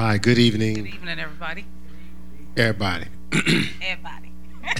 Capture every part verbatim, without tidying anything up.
Hi, good evening. Good evening, everybody. Everybody. Everybody.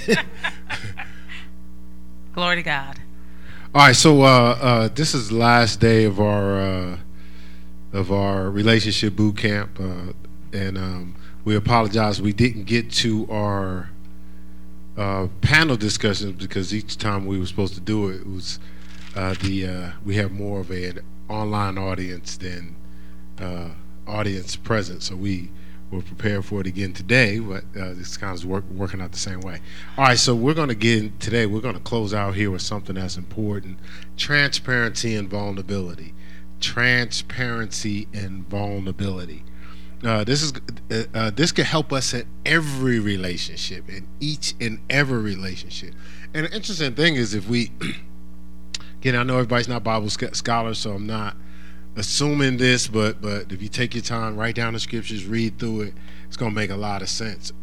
Glory to God. All right, so uh, uh, this is the last day of our uh, of our relationship boot camp, uh, and um, we apologize we didn't get to our uh, panel discussions because each time we were supposed to do it, it was uh, the uh, we have more of a, an online audience than uh, audience present, so we were prepared for it again today, but uh, it's kind of work, working out the same way. All right, so we're going to get in today. We're going to close out here with something that's important: transparency and vulnerability. Transparency and vulnerability. Uh, this is uh, uh, this can help us in every relationship, in each and every relationship. And the interesting thing is, if we again, I know everybody's not Bible scholars, so I'm not assuming this, but but if you take your time, write down the scriptures, read through it, it's going to make a lot of sense.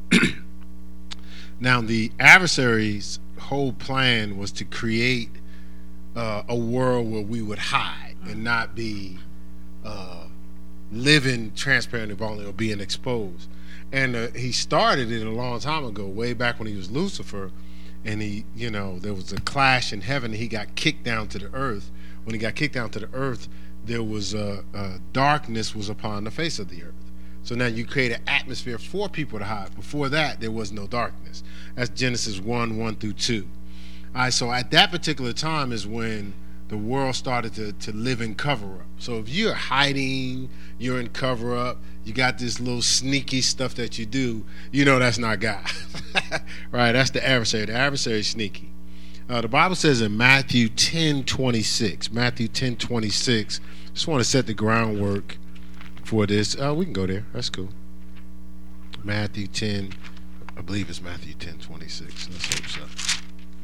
Now, the adversary's whole plan was to create uh, a world where we would hide and not be uh, living transparent and vulnerable or being exposed. And uh, he started it a long time ago, way back when he was Lucifer, and he, you know, there was a clash in heaven, and he got kicked down to the earth. When he got kicked down to the earth, there was a uh, uh, darkness was upon the face of the earth. So now you create an atmosphere for people to hide. Before that, there was no darkness. That's Genesis one, one through two. All right, so at that particular time is when the world started to, to live in cover-up. So if you're hiding, you're in cover-up, you got this little sneaky stuff that you do, you know that's not God. Right, that's the adversary. The adversary is sneaky. Uh, the Bible says in Matthew ten twenty-six, Matthew ten twenty-six, just want to set the groundwork for this. Uh, we can go there. That's cool. Matthew ten, I believe it's Matthew ten twenty-six. Let's hope so.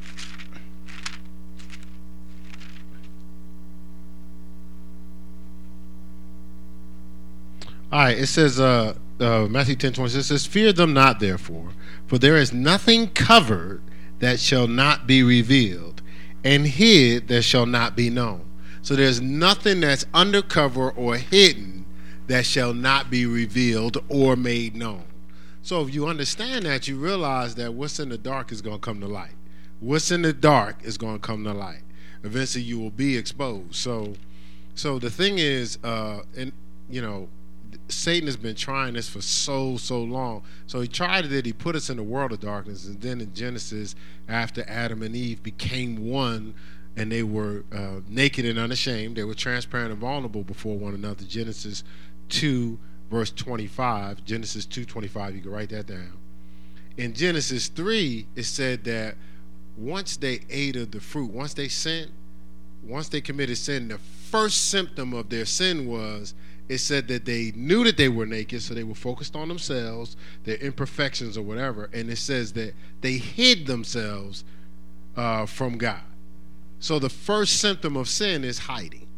All right, it says, uh, uh, Matthew ten twenty-six, it says, "Fear them not, therefore, for there is nothing covered that shall not be revealed, and hid that shall not be known." So there's nothing that's undercover or hidden that shall not be revealed or made known. So if you understand that, you realize that what's in the dark is going to come to light. What's in the dark is going to come to light. Eventually you will be exposed. So so the thing is, uh, and you know, Satan has been trying this for so, so long. So he tried it, he put us in the world of darkness. And then in Genesis, after Adam and Eve became one, and they were uh, naked and unashamed, they were transparent and vulnerable before one another. Genesis two, verse twenty-five. Genesis two twenty-five, you can write that down. In Genesis three, it said that once they ate of the fruit, once they sinned, once they committed sin, the first symptom of their sin was, it said that they knew that they were naked, so they were focused on themselves, their imperfections or whatever, and it says that they hid themselves uh, from God. So the first symptom of sin is hiding.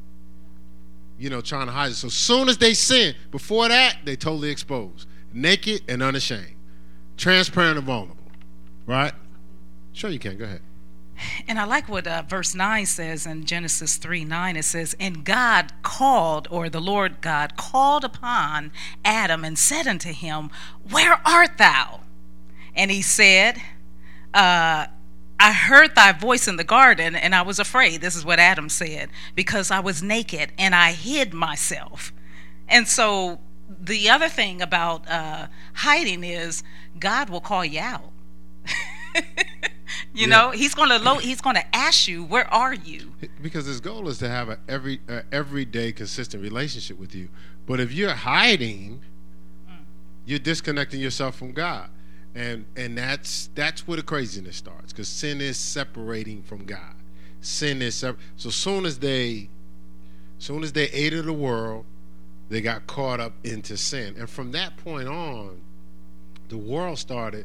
You know, trying to hide it. So soon as they sin, before that, they totally exposed. Naked and unashamed. Transparent and vulnerable. Right? Sure you can. Go ahead. And I like what uh, verse nine says in Genesis three nine. It says, "And God called," or the Lord God called upon Adam and said unto him, Where art thou? And he said, uh, I heard thy voice in the garden, and I was afraid. This is what Adam said, because I was naked and I hid myself. And so the other thing about uh, hiding is God will call you out. You yeah. know, he's going to lo- he's going to ask you, where are you? Because his goal is to have a every uh, everyday consistent relationship with you. But if you're hiding, mm. you're disconnecting yourself from God. And and that's that's where the craziness starts, because sin is separating from God. Sin is separ- so soon as they soon as they ate of the world, they got caught up into sin. And from that point on, the world started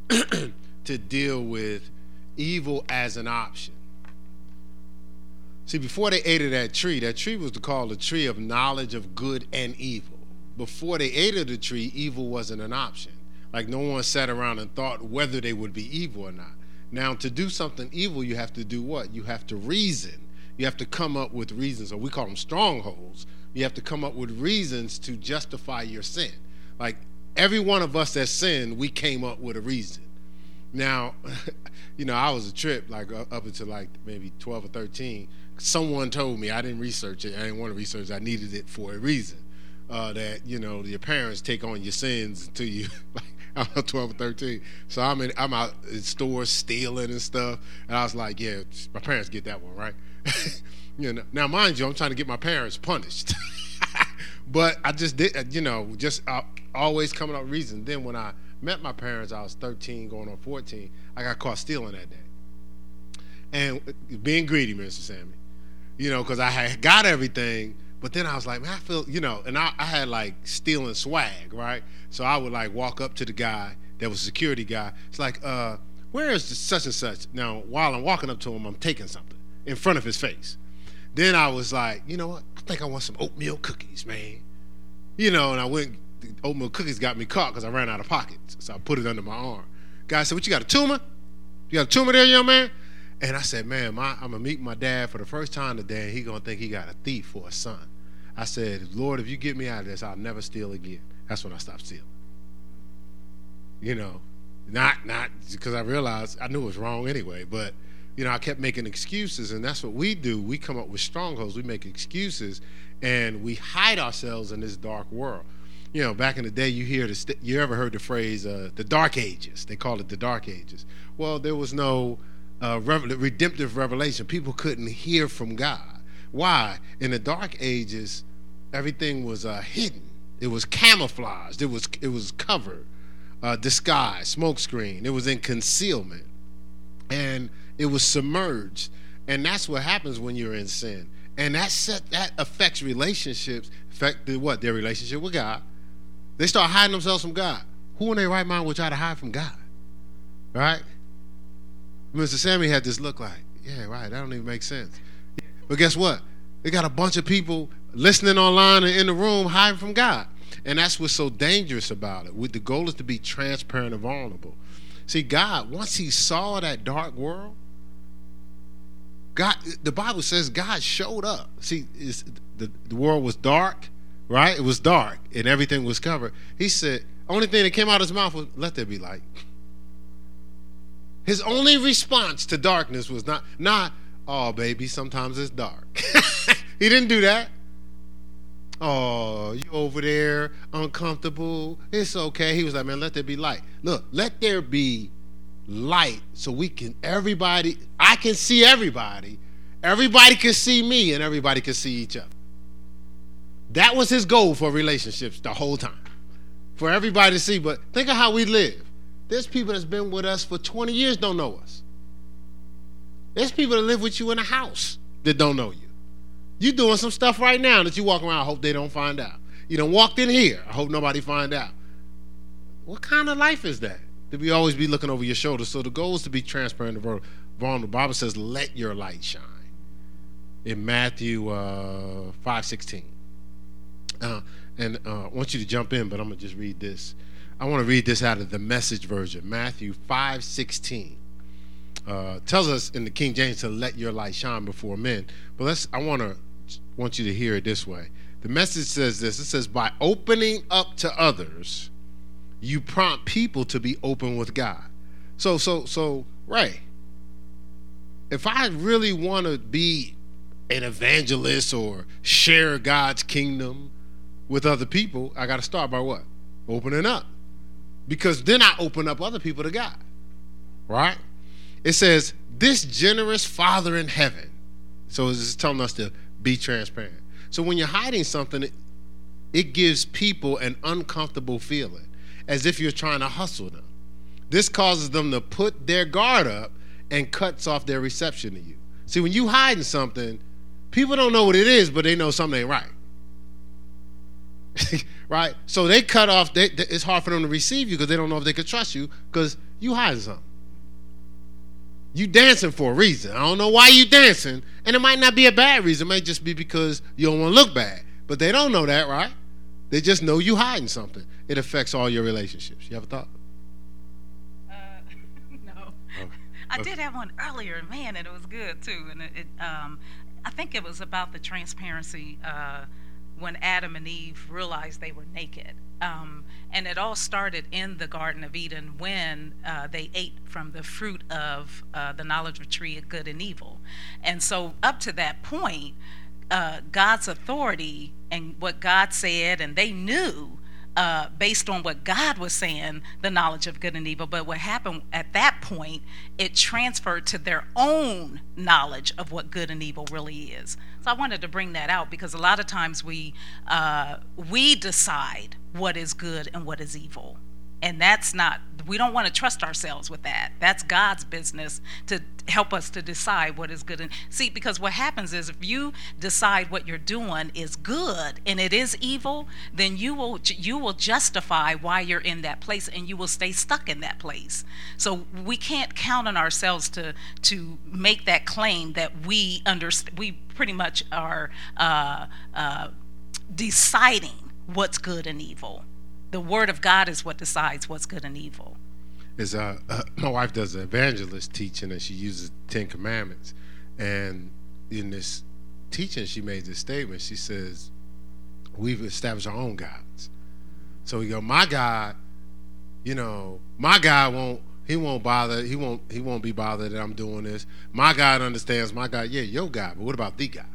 to deal with evil as an option. See, before they ate of that tree, that tree was called the tree of knowledge of good and evil. Before they ate of the tree, evil wasn't an option. Like, no one sat around and thought whether they would be evil or not. Now, to do something evil, you have to do what? You have to reason. You have to come up with reasons, or we call them strongholds. You have to come up with reasons to justify your sin. Like every one of us that sinned, we came up with a reason. Now, you know, I was a trip like up until like maybe twelve or thirteen. Someone told me, I didn't research it. I didn't want to research it. I needed it for a reason. Uh, that, you know, your parents take on your sins until you, like, I don't know, twelve or thirteen. So I'm in, I'm out in stores stealing and stuff. And I was like, yeah, my parents get that one, right? You know, now, mind you, I'm trying to get my parents punished. But I just did, you know, just uh, always coming up with reasons. Then when I met my parents, I was thirteen, going on fourteen. I got caught stealing that day. And being greedy, Mister Sammy. You know, because I had got everything, but then I was like, man, I feel, you know, and I, I had like stealing swag, right? So I would like walk up to the guy that was a security guy. It's like, uh, where is the such and such? Now, while I'm walking up to him, I'm taking something in front of his face. Then I was like, you know what? I think I want some oatmeal cookies, man. You know, and I went, the oatmeal cookies got me caught because I ran out of pockets. So I put it under my arm. Guy said, what, you got a tumor? You got a tumor there, young man? And I said, man, my, I'm going to meet my dad for the first time today, and he going to think he got a thief for a son. I said, Lord, if you get me out of this, I'll never steal again. That's when I stopped stealing. You know, not not because I realized I knew it was wrong anyway, but, you know, I kept making excuses, and that's what we do. We come up with strongholds. We make excuses, and we hide ourselves in this dark world. You know, back in the day, you hear the st- you ever heard the phrase, uh, the Dark Ages? They call it the Dark Ages. Well, there was no Uh, revel- redemptive revelation. People couldn't hear from God. Why? In the Dark Ages, everything was uh, hidden. It was camouflaged. It was it was covered, uh, disguised, smokescreen. It was in concealment, and it was submerged. And that's what happens when you're in sin. And that set that affects relationships. Affected what? Their relationship with God. They start hiding themselves from God. Who in their right mind would try to hide from God? Right? Mister Sammy had this look like, yeah, right, that don't even make sense. But guess what? They got a bunch of people listening online and in the room hiding from God. And that's what's so dangerous about it. The goal is to be transparent and vulnerable. See, God, once he saw that dark world, God, the Bible says God showed up. See, it's, the, the world was dark, right? It was dark and everything was covered. He said, only thing that came out of his mouth was, let there be light. His only response to darkness was not, not, oh, baby, sometimes it's dark. He didn't do that. Oh, you over there, uncomfortable. It's okay. He was like, man, let there be light. Look, let there be light so we can, everybody, I can see everybody. Everybody can see me and everybody can see each other. That was his goal for relationships the whole time. For everybody to see. But think of how we live. There's people that's been with us for twenty years don't know us. There's people that live with you in a house that don't know you. You doing some stuff right now that you walk around, I hope they don't find out. You done walked in here, I hope nobody find out. What kind of life is that? To be always be looking over your shoulder. So the goal is to be transparent and vulnerable. The Bible says, let your light shine. In Matthew uh, five sixteen. Uh, and uh, I want you to jump in, but I'm going to just read this. I want to read this out of the Message version. Matthew five sixteen uh, tells us in the King James to let your light shine before men. But let's. I want to want you to hear it this way. The Message says this. It says, by opening up to others, you prompt people to be open with God. So, so, so, Ray, if I really want to be an evangelist or share God's kingdom with other people, I got to start by what? Opening up. Because then I open up other people to God, right? It says, this generous Father in heaven. So it's telling us to be transparent. So when you're hiding something, it, it gives people an uncomfortable feeling, as if you're trying to hustle them. This causes them to put their guard up and cuts off their reception to you. See, when you hiding something, people don't know what it is, but they know something ain't right. Right? So they cut off, they, they, it's hard for them to receive you because they don't know if they can trust you because you hiding something. You dancing for a reason. I don't know why you dancing, and it might not be a bad reason. It might just be because you don't want to look bad. But they don't know that, right? They just know you hiding something. It affects all your relationships. You ever thought? Uh, no. Oh. I Okay. did have one earlier, man, and it was good too. And it, it um, I think it was about the transparency uh, when Adam and Eve realized they were naked. Um, And it all started in the Garden of Eden when uh, they ate from the fruit of uh, the knowledge of tree of good and evil. And so up to that point, uh, God's authority and what God said, and they knew uh, based on what God was saying, the knowledge of good and evil. But what happened at that point, it transferred to their own knowledge of what good and evil really is. So I wanted to bring that out because a lot of times we uh, we decide what is good and what is evil. And that's not, we don't want to trust ourselves with that. That's God's business to help us to decide what is good. And see, because what happens is if you decide what you're doing is good and it is evil, then you will you will justify why you're in that place and you will stay stuck in that place. So we can't count on ourselves to to make that claim that we understand. We pretty much are uh, uh, deciding what's good and evil. The word of God is what decides what's good and evil. Is uh, uh, my wife does an evangelist teaching, and she uses Ten Commandments. And in this teaching, she made this statement. She says, "We've established our own gods." So we go, "My God, you know, my God won't. He won't bother. He won't. He won't be bothered that I'm doing this. My God understands. My God, yeah, your God. But what about the God?"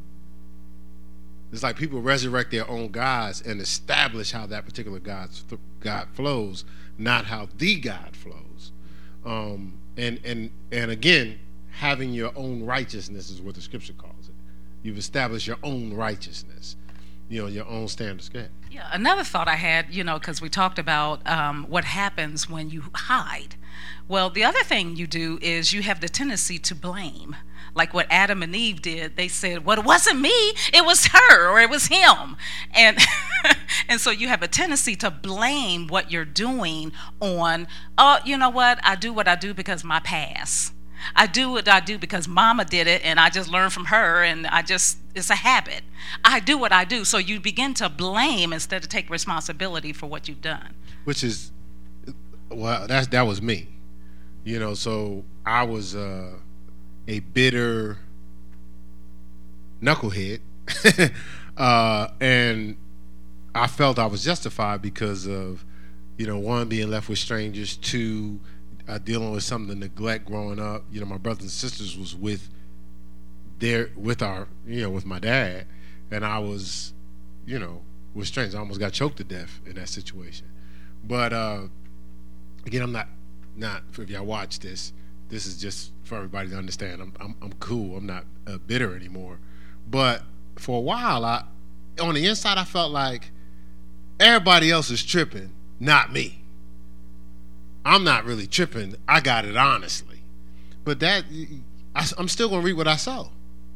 It's like people resurrect their own gods and establish how that particular God's th- God flows, not how the God flows. Um, and and and again, having your own righteousness is what the scripture calls it. You've established your own righteousness, you know, your own standards. Go ahead. Yeah, another thought I had, you know, because we talked about um, what happens when you hide. Well, the other thing you do is you have the tendency to blame. Like what Adam and Eve did, they said, well, it wasn't me, it was her, or it was him. And and so you have a tendency to blame what you're doing on, oh, you know what, I do what I do because my past. I do what I do because mama did it and I just learned from her and I just, it's a habit. I do what I do. So you begin to blame instead of take responsibility for what you've done. Which is, well, that's, that was me. You know, so I was uh, a bitter knucklehead. uh, and I felt I was justified because of, you know, one, being left with strangers, two, Uh, dealing with some of the neglect growing up. You know, my brothers and sisters was with their with our you know with my dad, and I was, you know, with strangers. I almost got choked to death in that situation. But uh, again, I'm not not if y'all watch this. This is just for everybody to understand. I'm I'm, I'm cool. I'm not uh, bitter anymore. But for a while, I on the inside I felt like everybody else is tripping, not me. I'm not really tripping. I got it honestly. But that, I, I'm still going to reap what I sow.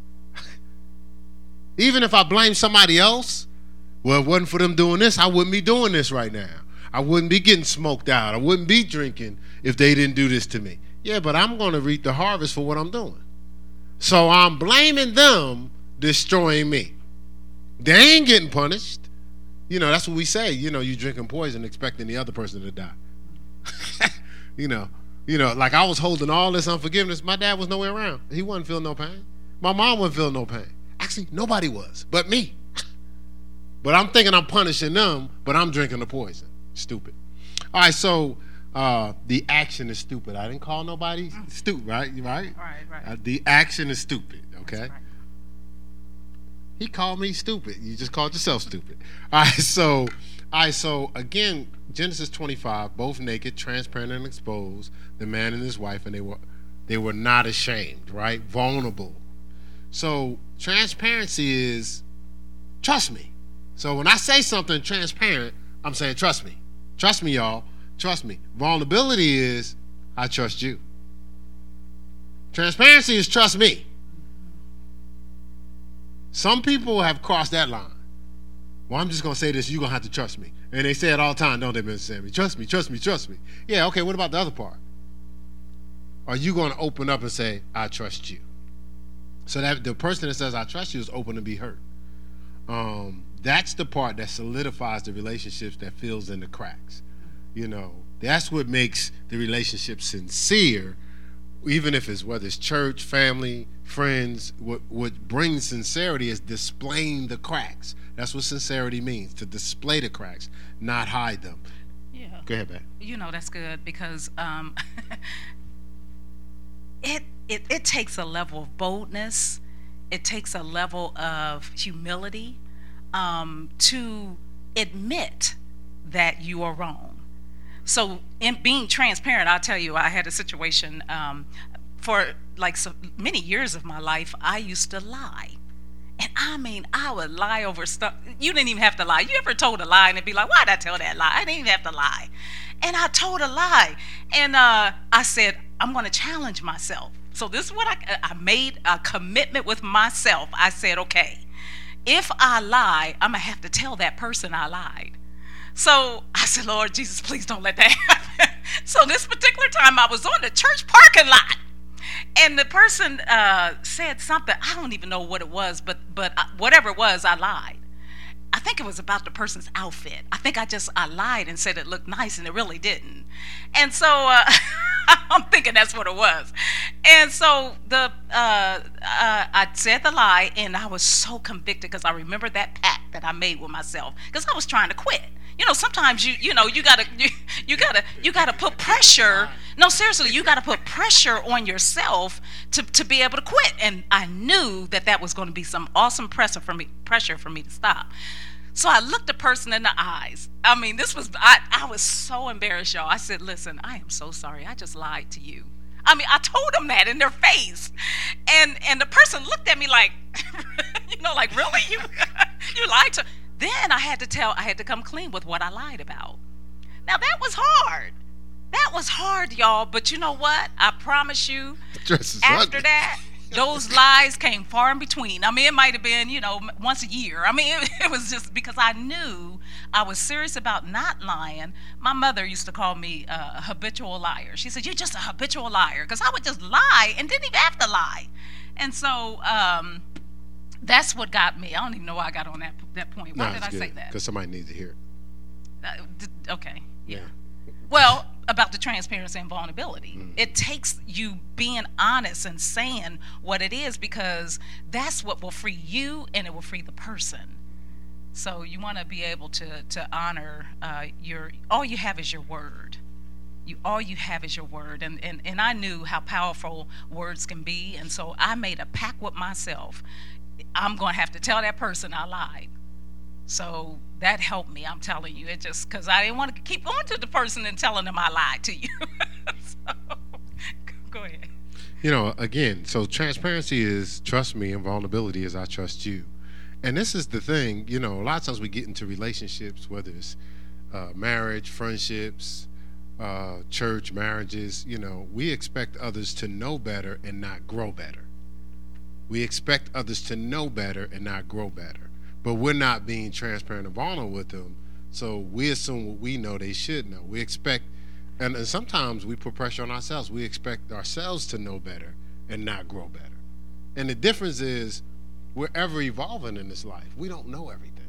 Even if I blame somebody else, well, it wasn't for them doing this, I wouldn't be doing this right now. I wouldn't be getting smoked out. I wouldn't be drinking if they didn't do this to me. Yeah, but I'm going to reap the harvest for what I'm doing. So I'm blaming them destroying me. They ain't getting punished. You know, that's what we say. You know, you drinking poison expecting the other person to die. you know, you know, like I was holding all this unforgiveness. My dad was nowhere around. He wasn't feeling no pain. My mom wasn't feeling no pain. Actually, nobody was, but me. But I'm thinking I'm punishing them, but I'm drinking the poison. Stupid. All right, so uh, the action is stupid. I didn't call nobody mm. stupid, right? Right? Right, right. Uh, the action is stupid, okay? Right. He called me stupid. You just called yourself stupid. All right, so, all right, so again, Genesis twenty-five, both naked, transparent, and exposed, the man and his wife, and they were they were not ashamed, right? Vulnerable. So transparency is trust me. So when I say something transparent, I'm saying trust me. Trust me, y'all. Trust me. Vulnerability is I trust you. Transparency is trust me. Some people have crossed that line. Well, I'm just going to say this, you're going to have to trust me. And they say it all the time, don't they, Mister Sammy? Trust me, trust me, trust me. Yeah, okay, what about the other part? Are you going to open up and say, I trust you? So that the person that says, I trust you is open to be hurt. Um, that's the part that solidifies the relationships that fills in the cracks. You know, that's what makes the relationship sincere even if it's whether it's church, family, friends, what what brings sincerity is displaying the cracks. That's what sincerity means, to display the cracks, not hide them. Yeah. Go ahead, Beck. You know, that's good because um, it, it it takes a level of boldness. It takes a level of humility um, to admit that you are wrong. So, in being transparent, I'll tell you, I had a situation um, for like so many years of my life. I used to lie. And I mean, I would lie over stuff. You didn't even have to lie. You ever told a lie and it'd be like, why'd I tell that lie? I didn't even have to lie. And I told a lie. And uh, I said, I'm going to challenge myself. So this is what I, I made a commitment with myself. I said, okay, if I lie, I'm going to have to tell that person I lied. So I said, Lord Jesus, please don't let that happen. So this particular time I was on the church parking lot. And the person uh, said something. I don't even know what it was, but but uh, whatever it was, I lied. I think it was about the person's outfit. I think I just I lied and said it looked nice, and it really didn't. And so uh, I'm thinking that's what it was. And so the uh, uh, I said the lie, and I was so convicted because I remember that pact that I made with myself because I was trying to quit. You know, sometimes you you know you gotta you, you gotta you gotta put pressure. No, seriously, you gotta put pressure on yourself to, to be able to quit. And I knew that that was going to be some awesome pressure for me pressure for me to stop. So I looked the person in the eyes. I mean, this was I I was so embarrassed, y'all. I said, "Listen, I am so sorry. I just lied to you." I mean, I told them that in their face, and and the person looked at me like, you know, like really you you lied to. Then I had to tell, I had to come clean with what I lied about. Now that was hard. That was hard, y'all. But you know what? I promise you, after that, those lies came far in between. I mean, it might have been, you know, once a year. I mean, it, it was just because I knew I was serious about not lying. My mother used to call me a habitual liar. She said, "You're just a habitual liar," because I would just lie and didn't even have to lie. And so, um, that's what got me. I don't even know why I got on that that point. Why no, did I good, say that? Because somebody needs to hear it. Uh, d- okay. Yeah. yeah. Well, about the transparency and vulnerability. Mm. It takes you being honest and saying what it is because that's what will free you and it will free the person. So you want to be able to to honor uh, your. All you have is your word. You all you have is your word, and, and and I knew how powerful words can be, and so I made a pact with myself. I'm going to have to tell that person I lied. So that helped me, I'm telling you. It just, because I didn't want to keep going to the person and telling them I lied to you. So, go ahead. You know, again, so transparency is trust me, and vulnerability is I trust you. And this is the thing, you know, a lot of times we get into relationships, whether it's uh, marriage, friendships, uh, church, marriages, you know, we expect others to know better and not grow better. We expect others to know better and not grow better. But we're not being transparent and vulnerable with them, so we assume what we know they should know. We expect, and, and sometimes we put pressure on ourselves. We expect ourselves to know better and not grow better. And the difference is we're ever evolving in this life. We don't know everything.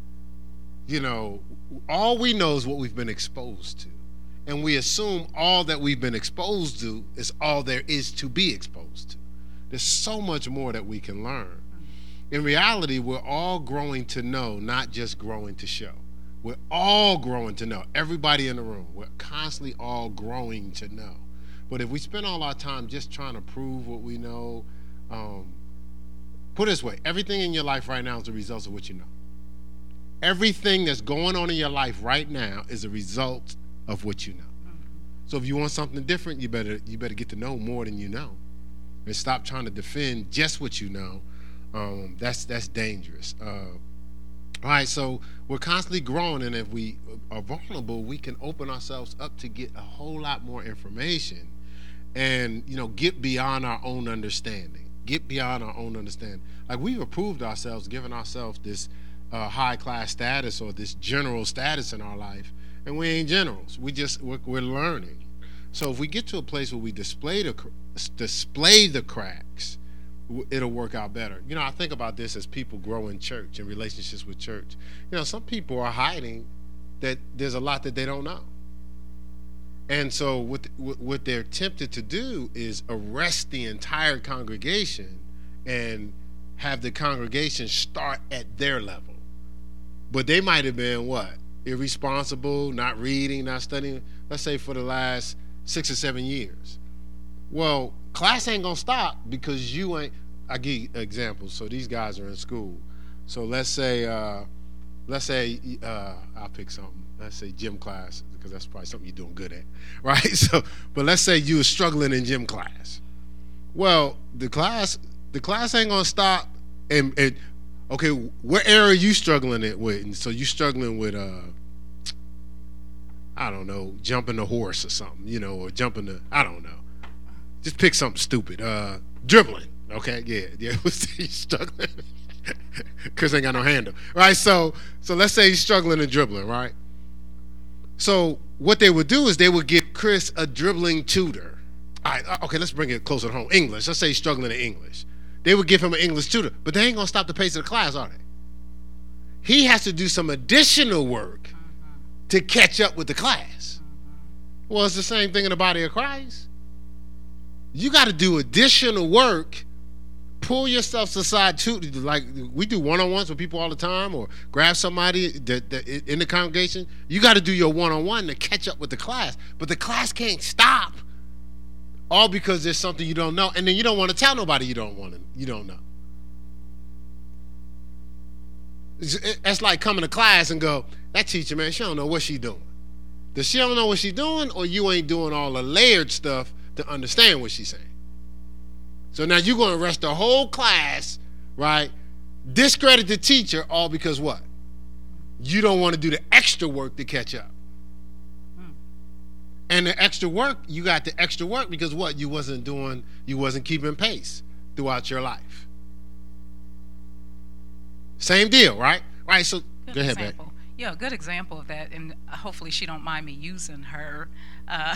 You know, all we know is what we've been exposed to. And we assume all that we've been exposed to is all there is to be exposed to. There's so much more that we can learn. In reality, we're all growing to know, not just growing to show. We're all growing to know. Everybody in the room, we're constantly all growing to know. But if we spend all our time just trying to prove what we know, um, put it this way, everything in your life right now is the result of what you know. Everything that's going on in your life right now is a result of what you know. So if you want something different, you better you better get to know more than you know. And stop trying to defend just what you know. Um, that's that's dangerous. Uh, all right, so we're constantly growing, and if we are vulnerable, we can open ourselves up to get a whole lot more information, and you know, get beyond our own understanding. Get beyond our own understanding. Like we've approved ourselves, given ourselves this uh, high class status or this general status in our life, and we ain't generals. We just we're, we're learning. So if we get to a place where we display the display the cracks, it'll work out better. You know, I think about this as people grow in church and relationships with church. You know, some people are hiding that there's a lot that they don't know. And so what what they're tempted to do is arrest the entire congregation and have the congregation start at their level. But they might have been what? Irresponsible, not reading, not studying, let's say for the last six or seven years. Well, class ain't gonna stop because you ain't. I give you examples. So these guys are in school. So let's say, uh, let's say uh, I'll pick something. Let's say gym class, because that's probably something you're doing good at, right? So, but let's say you were struggling in gym class. Well, the class, the class ain't gonna stop. And, and okay, what area are you struggling it with? And so you struggling with, uh, I don't know, jumping a horse or something, you know, or jumping the, I don't know. Just pick something stupid. Uh, dribbling. Okay, yeah, yeah. You're struggling. Chris ain't got no handle, right? So, so let's say he's struggling in dribbling, right? So what they would do is they would give Chris a dribbling tutor. All right, okay, let's bring it closer to home. English. Let's say he's struggling in English. They would give him an English tutor, but they ain't gonna stop the pace of the class, are they? He has to do some additional work mm-hmm. to catch up with the class. Mm-hmm. Well, it's the same thing in the body of Christ. You got to do additional work. Pull yourself aside too, like we do one-on-ones with people all the time, or grab somebody that, that in the congregation. You got to do your one-on-one to catch up with the class, but the class can't stop, all because there's something you don't know, and then you don't want to tell nobody you don't want to, you don't know. It's like coming to class and go, that teacher, man, she don't know what she doing. Does she don't know what she doing, or you ain't doing all the layered stuff to understand what she's saying? So now you're going to arrest the whole class, right? Discredit the teacher, all because what? You don't want to do the extra work to catch up. Hmm. And the extra work, you got the extra work because what? You wasn't doing, you wasn't keeping pace throughout your life. Same deal, right? Right, so good go ahead, example. Beck. Yeah, a good example of that, and hopefully she don't mind me using her. Uh,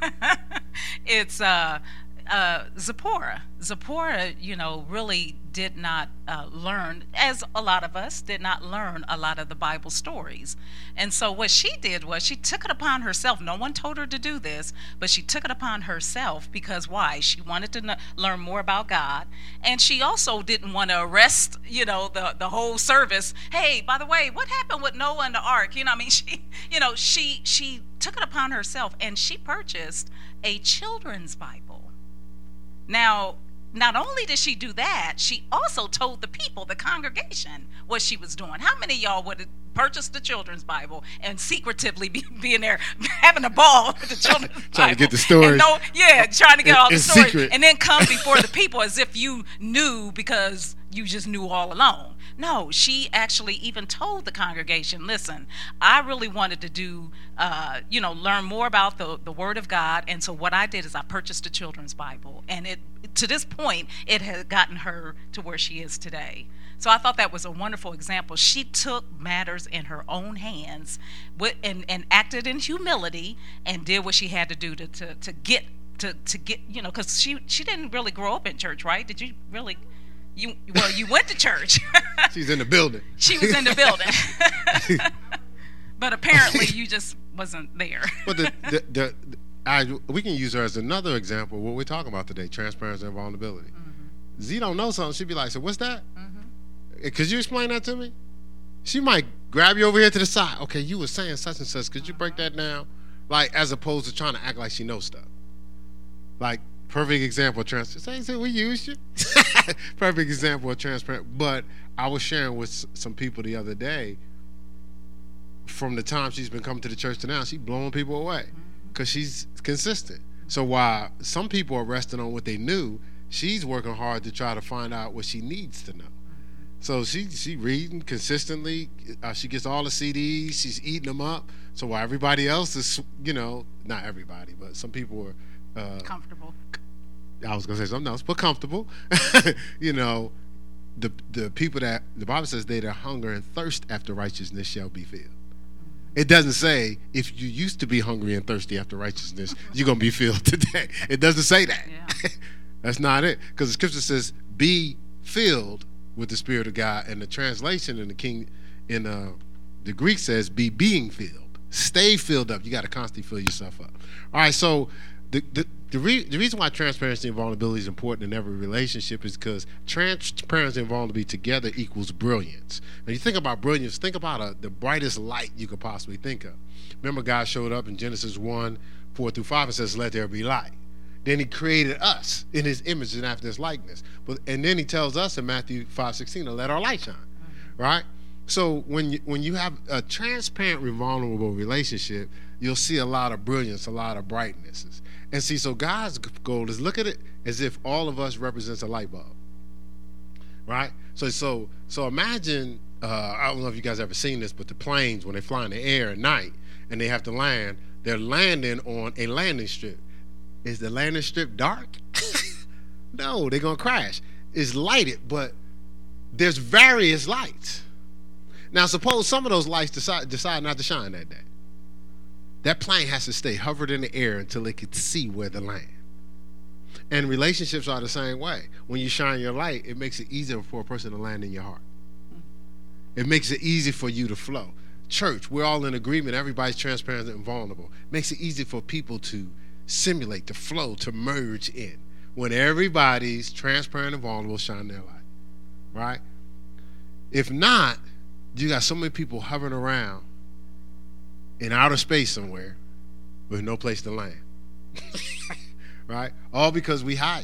it's... Uh, Uh, Zipporah. Zipporah, you know, really did not uh, learn, as a lot of us did not learn a lot of the Bible stories. And so what she did was she took it upon herself. No one told her to do this, but she took it upon herself because why? She wanted to know, learn more about God. And she also didn't want to arrest, you know, the, the whole service. Hey, by the way, what happened with Noah and the ark? You know, I mean, she, you know, she, she took it upon herself and she purchased a children's Bible. Now, not only did she do that, she also told the people, the congregation, what she was doing. How many of y'all would have purchased the children's Bible and secretively be, be in there having a ball with the children's Bible? Trying to get the stories. No, yeah, trying to get all the stories. Secret. And then come before the people as if you knew because you just knew all along. No, she actually even told the congregation, listen, I really wanted to do, uh, you know, learn more about the, the Word of God. And so what I did is I purchased a children's Bible. And it to this point, it has gotten her to where she is today. So I thought that was a wonderful example. She took matters in her own hands with, and, and acted in humility and did what she had to do to, to, to get, to, to get, you know, because she, she didn't really grow up in church, right? Did you really... You well, you went to church. She's in the building. She was in the building, but apparently you just wasn't there. But the, the, the, the I, we can use her as another example of what we're talking about today: transparency and vulnerability. Mm-hmm. Z don't know something. She'd be like, "So what's that? Mm-hmm. Could you explain that to me?" She might grab you over here to the side. Okay, you were saying such and such. Could you break that down? Like, as opposed to trying to act like she knows stuff. Like. Perfect example of transparent. Say, we used you. Perfect example of transparent. But I was sharing with some people the other day. From the time she's been coming to the church to now, she's blowing people away because she's consistent. So while some people are resting on what they knew, she's working hard to try to find out what she needs to know. So she she reading consistently. Uh, she gets all the C Ds. She's eating them up. So while everybody else is, you know, not everybody, but some people are. Uh, comfortable. I was gonna say something else, but comfortable. You know, the the people that the Bible says they that hunger and thirst after righteousness shall be filled. It doesn't say if you used to be hungry and thirsty after righteousness, you're gonna be filled today. It doesn't say that. Yeah. That's not it, because the scripture says, "Be filled with the Spirit of God," and the translation in the King in uh, the Greek says, "Be being filled." Stay filled up. You got to constantly fill yourself up. All right, so the the the, re- the reason why transparency and vulnerability is important in every relationship is because transparency and vulnerability together equals brilliance. When you think about brilliance, think about a, the brightest light you could possibly think of. Remember, God showed up in Genesis one, four through five and says, "Let there be light." Then he created us in his image and after his likeness. But and then he tells us in Matthew five sixteen to let our light shine. Right? So when you, when you have a transparent, vulnerable relationship, you'll see a lot of brilliance, a lot of brightnesses. And see, so God's goal is look at it as if all of us represents a light bulb. Right? So so so imagine, uh, I don't know if you guys ever seen this, but the planes, when they fly in the air at night and they have to land, they're landing on a landing strip. Is the landing strip dark? No, they're going to crash. It's lighted, but there's various lights. Now, suppose some of those lights decide, decide not to shine that day. That plane has to stay hovered in the air until it can see where to land. And relationships are the same way. When you shine your light, it makes it easier for a person to land in your heart. It makes it easy for you to flow. Church, we're all in agreement. Everybody's transparent and vulnerable. It makes it easy for people to simulate, to flow, to merge in. When everybody's transparent and vulnerable, shine their light. Right? If not, you got so many people hovering around in outer space somewhere with no place to land. Right? All because we hide.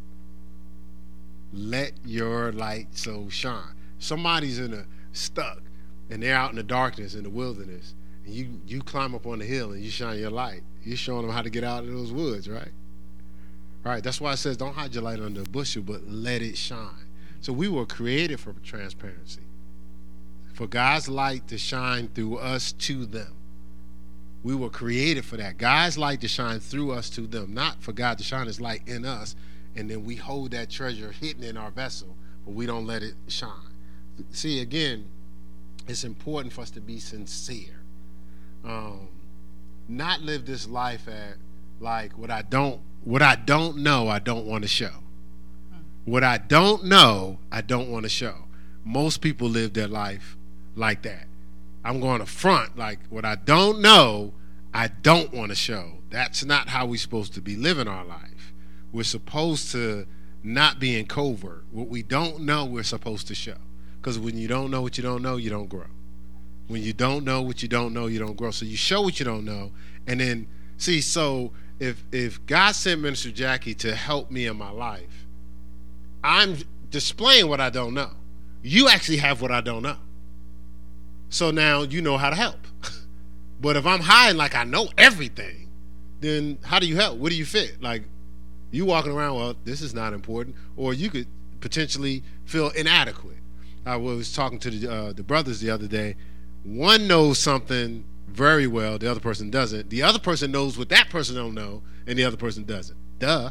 Let your light so shine. Somebody's in a stuck and they're out in the darkness in the wilderness, and you you climb up on the hill and you shine your light. You're showing them how to get out of those woods, right? Right. That's why it says don't hide your light under a bushel, but let it shine. So we were created for transparency, for God's light to shine through us to them. We were created for that. God's light to shine through us to them, not for God to shine his light in us, and then we hold that treasure hidden in our vessel, but we don't let it shine. See, again, it's important for us to be sincere. Um, not live this life at like what I don't what I don't know, I don't want to show. What I don't know, I don't want to show. Most people live their life like that. I'm going to front like what I don't know, I don't want to show. That's not how we're supposed to be living our life. We're supposed to not be in covert. What we don't know, we're supposed to show. Because when you don't know what you don't know, you don't grow. When you don't know what you don't know, you don't grow. So you show what you don't know. And then, see, so if if God sent Minister Jackie to help me in my life, I'm displaying what I don't know. You actually have what I don't know. So now you know how to help. But if I'm hiding like I know everything, then how do you help? Where do you fit? Like, you walking around, well, this is not important. Or you could potentially feel inadequate. I was talking to the, uh, the brothers the other day. One knows something very well, the other person doesn't. The other person knows what that person don't know, and the other person doesn't. Duh.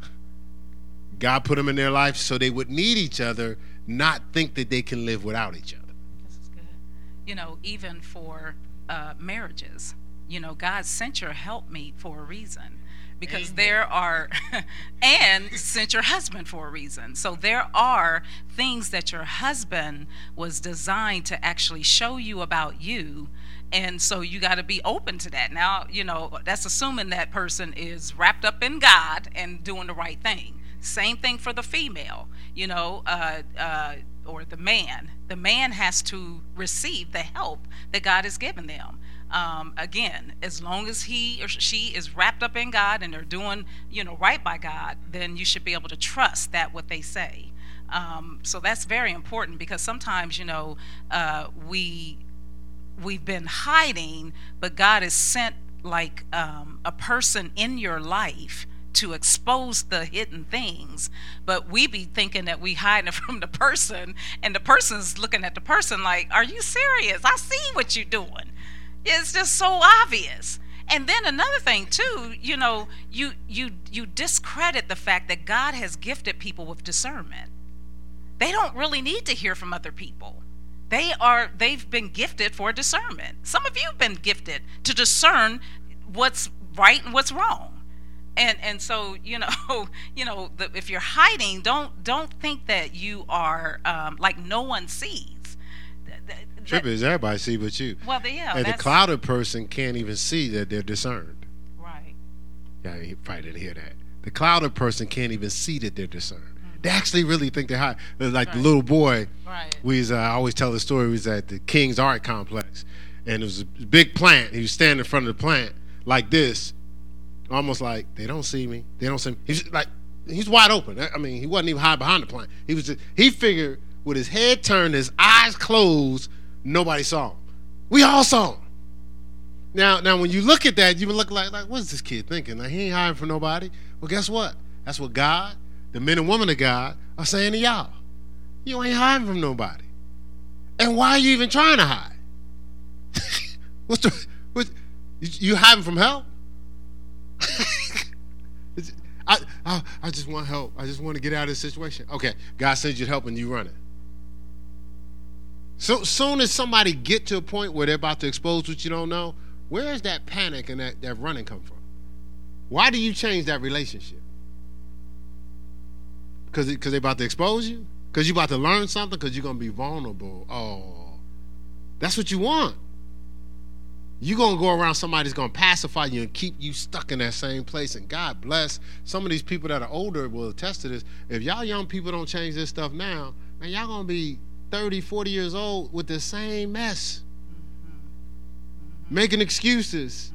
God put them in their life so they would need each other, not think that they can live without each other. This is good. You know, even for uh, marriages, you know, God sent your helpmeet for a reason. Because Amen. There are, and sent your husband for a reason. So there are things that your husband was designed to actually show you about you. And so you got to be open to that. Now, you know, that's assuming that person is wrapped up in God and doing the right thing. Same thing for the female, you know, uh, uh, or the man. The man has to receive the help that God has given them. Um, again, as long as he or she is wrapped up in God and they're doing, you know, right by God, then you should be able to trust that what they say. Um, so that's very important, because sometimes, you know, uh, we we've been hiding, but God has sent like um, a person in your life to expose the hidden things, but we be thinking that we hiding it from the person, and the person's looking at the person like, "Are you serious? I see what you're doing." It's just so obvious. And then another thing too, you know, you you you discredit the fact that God has gifted people with discernment. They don't really need to hear from other people. They are they've been gifted for discernment. Some of you have been gifted to discern what's right and what's wrong. And and so, you know, you know, the, if you're hiding, don't don't think that you are um, like no one sees. Tripping is everybody see but you. Well, yeah. And the that's, clouded person can't even see that they're discerned. right. Yeah, you probably didn't hear that. The clouded person can't even see that they're discerned. Mm-hmm. They actually really think they're high. Like right. the little boy, right. we was, uh, I always tell the story, he was at the King's Art Complex. And it was a big plant. He was standing in front of the plant like this, almost like, they don't see me. They don't see me. He's like, he's wide open. I mean, he wasn't even hiding behind the plant. He was just, he figured with his head turned, his eyes closed, nobody saw him. We all saw him. Now, now when you look at that, you would look like, like, what's this kid thinking? Like, he ain't hiding from nobody. Well, guess what? That's what God, the men and women of God, are saying to y'all. You ain't hiding from nobody. And why are you even trying to hide? What's the, what, you, you hiding from help? I, I I just want help. I just want to get out of this situation. Okay, God sends you help and you run it. So soon as somebody get to a point where they're about to expose what you don't know, where is that panic and that, that running come from? Why do you change that relationship? Because because they're about to expose you? Because you're about to learn something? Because you're going to be vulnerable? Oh, that's what you want. You're going to go around somebody that's going to pacify you and keep you stuck in that same place. And God bless some of these people that are older will attest to this. If y'all young people don't change this stuff now, man, y'all going to be thirty, forty years old with the same mess. Mm-hmm. Mm-hmm. Making excuses.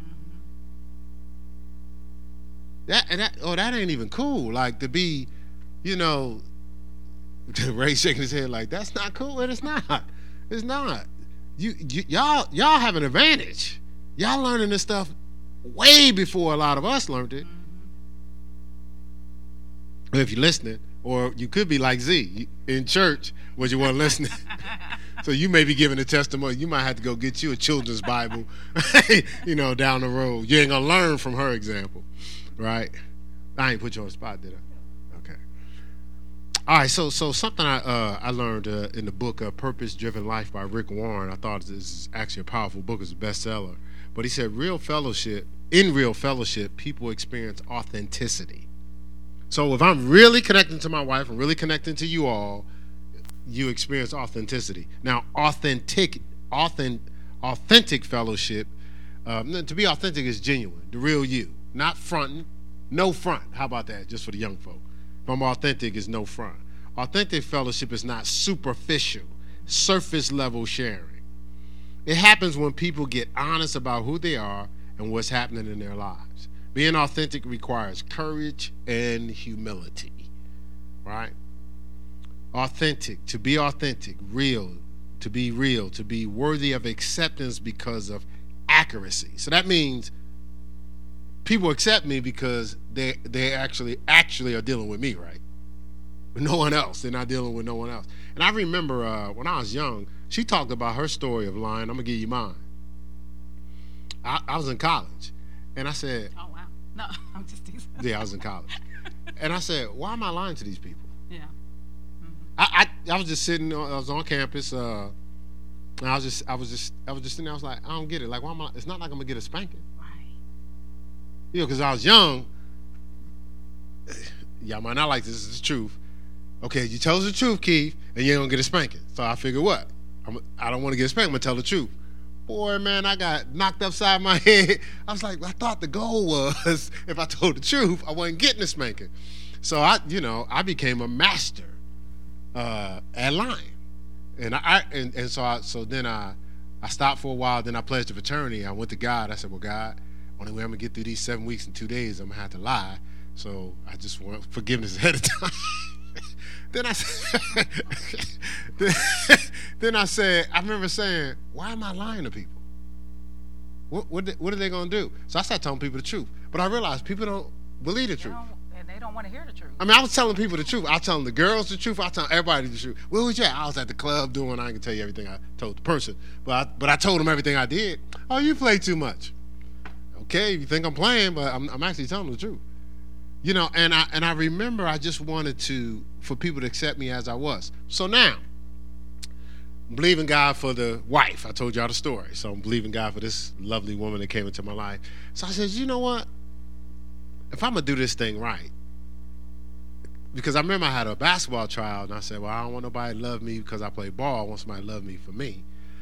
Mm-hmm. That, and that, oh, that ain't even cool. Like to be, you know, Ray shaking his head like, that's not cool. And it's not. It's not. You, you y'all y'all have an advantage. Y'all learning this stuff way before a lot of us learned it. Mm-hmm. If you're listening, or you could be like Z in church when you weren't listening. So you may be giving a testimony. You might have to go get you a children's Bible, you know, down the road. You ain't gonna learn from her example, right? I ain't put you on the spot, did I? All right, so so something I uh, I learned uh, in the book uh, Purpose Driven Life by Rick Warren. I thought this is actually a powerful book. It's a bestseller. But he said real fellowship, in real fellowship, people experience authenticity. So if I'm really connecting to my wife and really connecting to you all, you experience authenticity. Now, authentic, authentic, authentic fellowship, um, to be authentic is genuine, the real you, not fronting, no front. How about that, just for the young folk? If I'm authentic, is no front. Authentic fellowship is not superficial, surface level sharing. It happens when people get honest about who they are and what's happening in their lives. Being authentic requires courage and humility, right? Authentic, to be authentic, real, to be real, to be worthy of acceptance because of accuracy. So that means people accept me because they they actually actually are dealing with me, right? With no one else. They're not dealing with no one else. And I remember uh, when I was young, she talked about her story of lying. I'm gonna give you mine. I, I was in college, and I said, "Oh wow, no, I'm just teasing." Yeah, I was in college, and I said, "Why am I lying to these people?" Yeah. Mm-hmm. I, I I was just sitting. I was on campus. Uh, and I was just I was just I was just sitting there. I was like, I don't get it. Like, why am I? It's not like I'm gonna get a spanking. You know, because I was young. Y'all might not like this. This is the truth. Okay, you tell us the truth, Keith, and you ain't gonna get a spanking. So I figured, what? I'm, I don't want to get a spanking. I'm gonna tell the truth. Boy, man, I got knocked upside my head. I was like, I thought the goal was if I told the truth, I wasn't getting a spanking. So I, you know, I became a master uh, at lying, and I and, and so I so then I I stopped for a while. Then I pledged to fraternity. I went to God. I said, well, God, only way I'm gonna get through these seven weeks in two days, I'm gonna have to lie. So I just want forgiveness ahead of time. then I then, then I said, I remember saying, why am I lying to people? What what what are they gonna do? So I started telling people the truth. But I realized people don't believe the truth. And they don't want to hear the truth. I mean, I was telling people the truth. I was telling the girls the truth. I was telling everybody the truth. Where was you at? I was at the club doing. I can tell you everything I told the person, but I, but I told them everything I did. Oh, you play too much. Okay, you think I'm playing, but I'm, I'm actually telling the truth. You know, and I and I remember I just wanted to for people to accept me as I was. So now, I'm believing God for the wife. I told y'all the story. So I'm believing God for this lovely woman that came into my life. So I said, you know what? If I'm gonna do this thing right, because I remember I had a basketball trial, and I said, well, I don't want nobody to love me because I play ball. I want somebody to love me for me.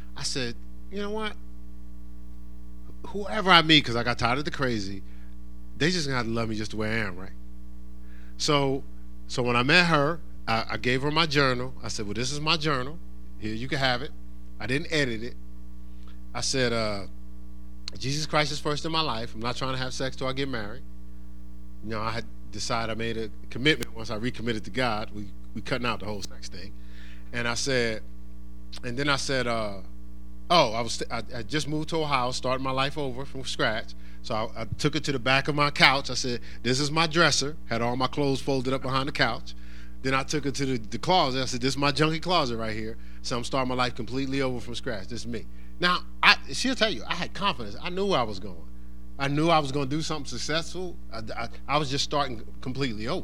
I said, you know what? Whoever I meet, because I got tired of the crazy, they just got to love me just the way I am, right? So, so when I met her, I, I gave her my journal. I said, well, this is my journal. Here, you can have it. I didn't edit it. I said, uh, Jesus Christ is first in my life. I'm not trying to have sex till I get married. You know, I had decided I made a commitment once I recommitted to God. We we cutting out the whole sex thing. And I said, and then I said, uh, oh, I was I, I just moved to Ohio, started my life over from scratch. So I, I took it to the back of my couch. I said, this is my dresser. Had all my clothes folded up behind the couch. Then I took it to the, the closet. I said, this is my junky closet right here. So I'm starting my life completely over from scratch. This is me. Now, I, she'll tell you, I had confidence. I knew where I was going. I knew I was going to do something successful. I, I, I was just starting completely over.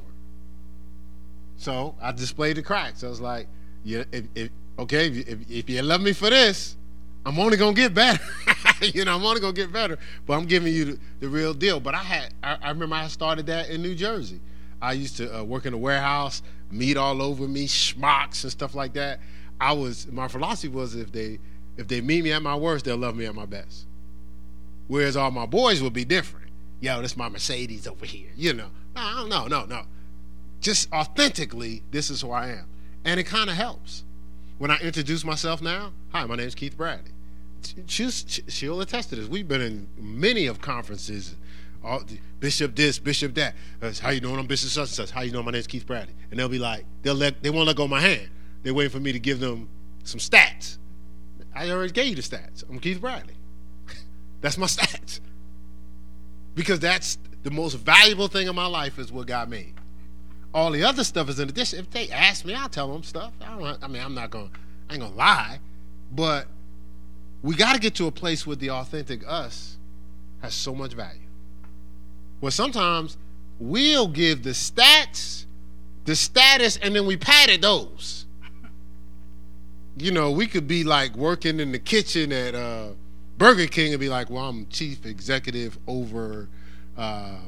So I displayed the cracks. I was like, yeah, if, if, okay, if, if, if you love me for this, I'm only going to get better. you know, I'm only going to get better. But I'm giving you the, the real deal. But I had, I, I remember I started that in New Jersey. I used to uh, work in a warehouse, meat all over me, schmucks and stuff like that. I was, my philosophy was if they, if they meet me at my worst, they'll love me at my best. Whereas all my boys will be different. Yo, this is my Mercedes over here. You know, no, no, no, no. Just authentically, this is who I am. And it kind of helps. When I introduce myself now, hi, my name's Keith Bradley. She's, she'll attest to this. We've been in many of conferences. All, Bishop this, Bishop that. Uh, how you doing? I'm Bishop such and such. How you doing? My name's Keith Bradley. And they'll be like, they'll let, they won't let go of my hand. They're waiting for me to give them some stats. I already gave you the stats. I'm Keith Bradley. That's my stats. Because that's the most valuable thing in my life is what God made. All the other stuff is in addition. If they ask me, I'll tell them stuff. I, don't, I mean, I'm not going to, I ain't going to lie. But we got to get to a place where the authentic us has so much value. Well, sometimes we'll give the stats, the status, and then we padded those. You know, we could be like working in the kitchen at uh, Burger King and be like, well, I'm chief executive over, uh,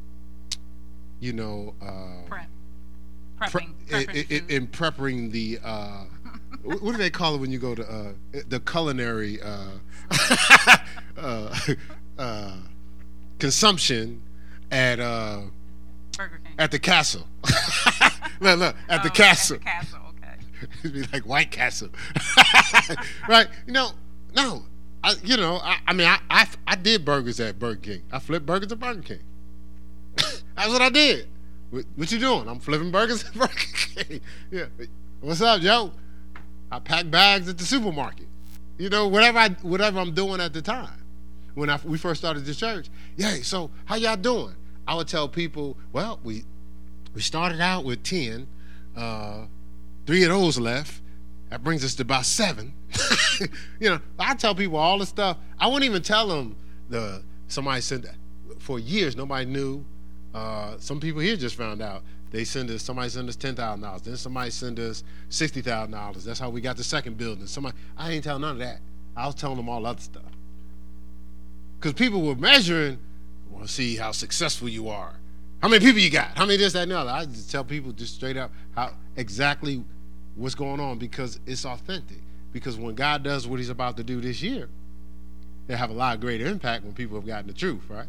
you know, uh, Prep. Prepping. Pre- prepping in, in, in prepping the, uh, what do they call it when you go to uh, the culinary uh, uh, uh, consumption at uh, Burger King. At the castle. look, look, at oh, the castle. At the castle, okay. It'd be like White Castle. Right? You know, no. I, you know, I, I mean, I, I I did burgers at Burger King. I flipped burgers at Burger King. That's what I did. What, what you doing? I'm flipping burgers at Burger King. Yeah. What's up, yo? I pack bags at the supermarket. You know, whatever I whatever I'm doing at the time. When I, we first started the church, yeah. So how y'all doing? I would tell people, well, we we started out with ten, uh, three of those left. That brings us to about seven. You know, I tell people all the stuff. I wouldn't even tell them the somebody sent for years. Nobody knew. Uh, some people here just found out. They send us somebody send us ten thousand dollars. Then somebody send us sixty thousand dollars. That's how we got the second building. Somebody I ain't telling none of that. I was telling them all other stuff. Because people were measuring, I want to see how successful you are. How many people you got? How many this, that, and the other? I just tell people just straight up how exactly what's going on because it's authentic. Because when God does what he's about to do this year, it'll have a lot greater impact when people have gotten the truth, right?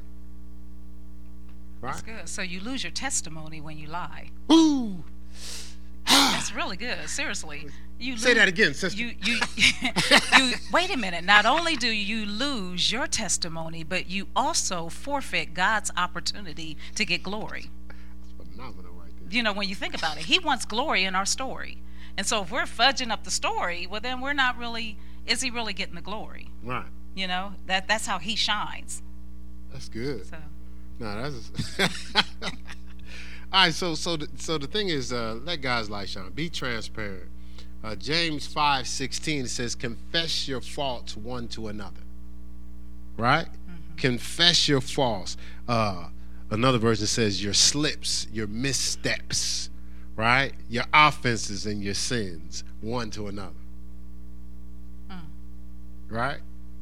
Right? That's good. So you lose your testimony when you lie. Ooh. That's really good. Seriously. You Say lose, that again, sister. You, you, you, wait a minute. Not only do you lose your testimony, but you also forfeit God's opportunity to get glory. That's phenomenal right there. You know, when you think about it, he wants glory in our story. And so if we're fudging up the story, well, then we're not really, is he really getting the glory? Right. You know, that that's how he shines. That's good. So. No, that's all right. So, so, the, so the thing is, uh, let God's light shine. Be transparent. Uh, James five sixteen says, "Confess your faults one to another." Right? Mm-hmm. Confess your faults. Uh, another version says, "Your slips, your missteps." Right? Your offenses and your sins one to another. Mm. Right?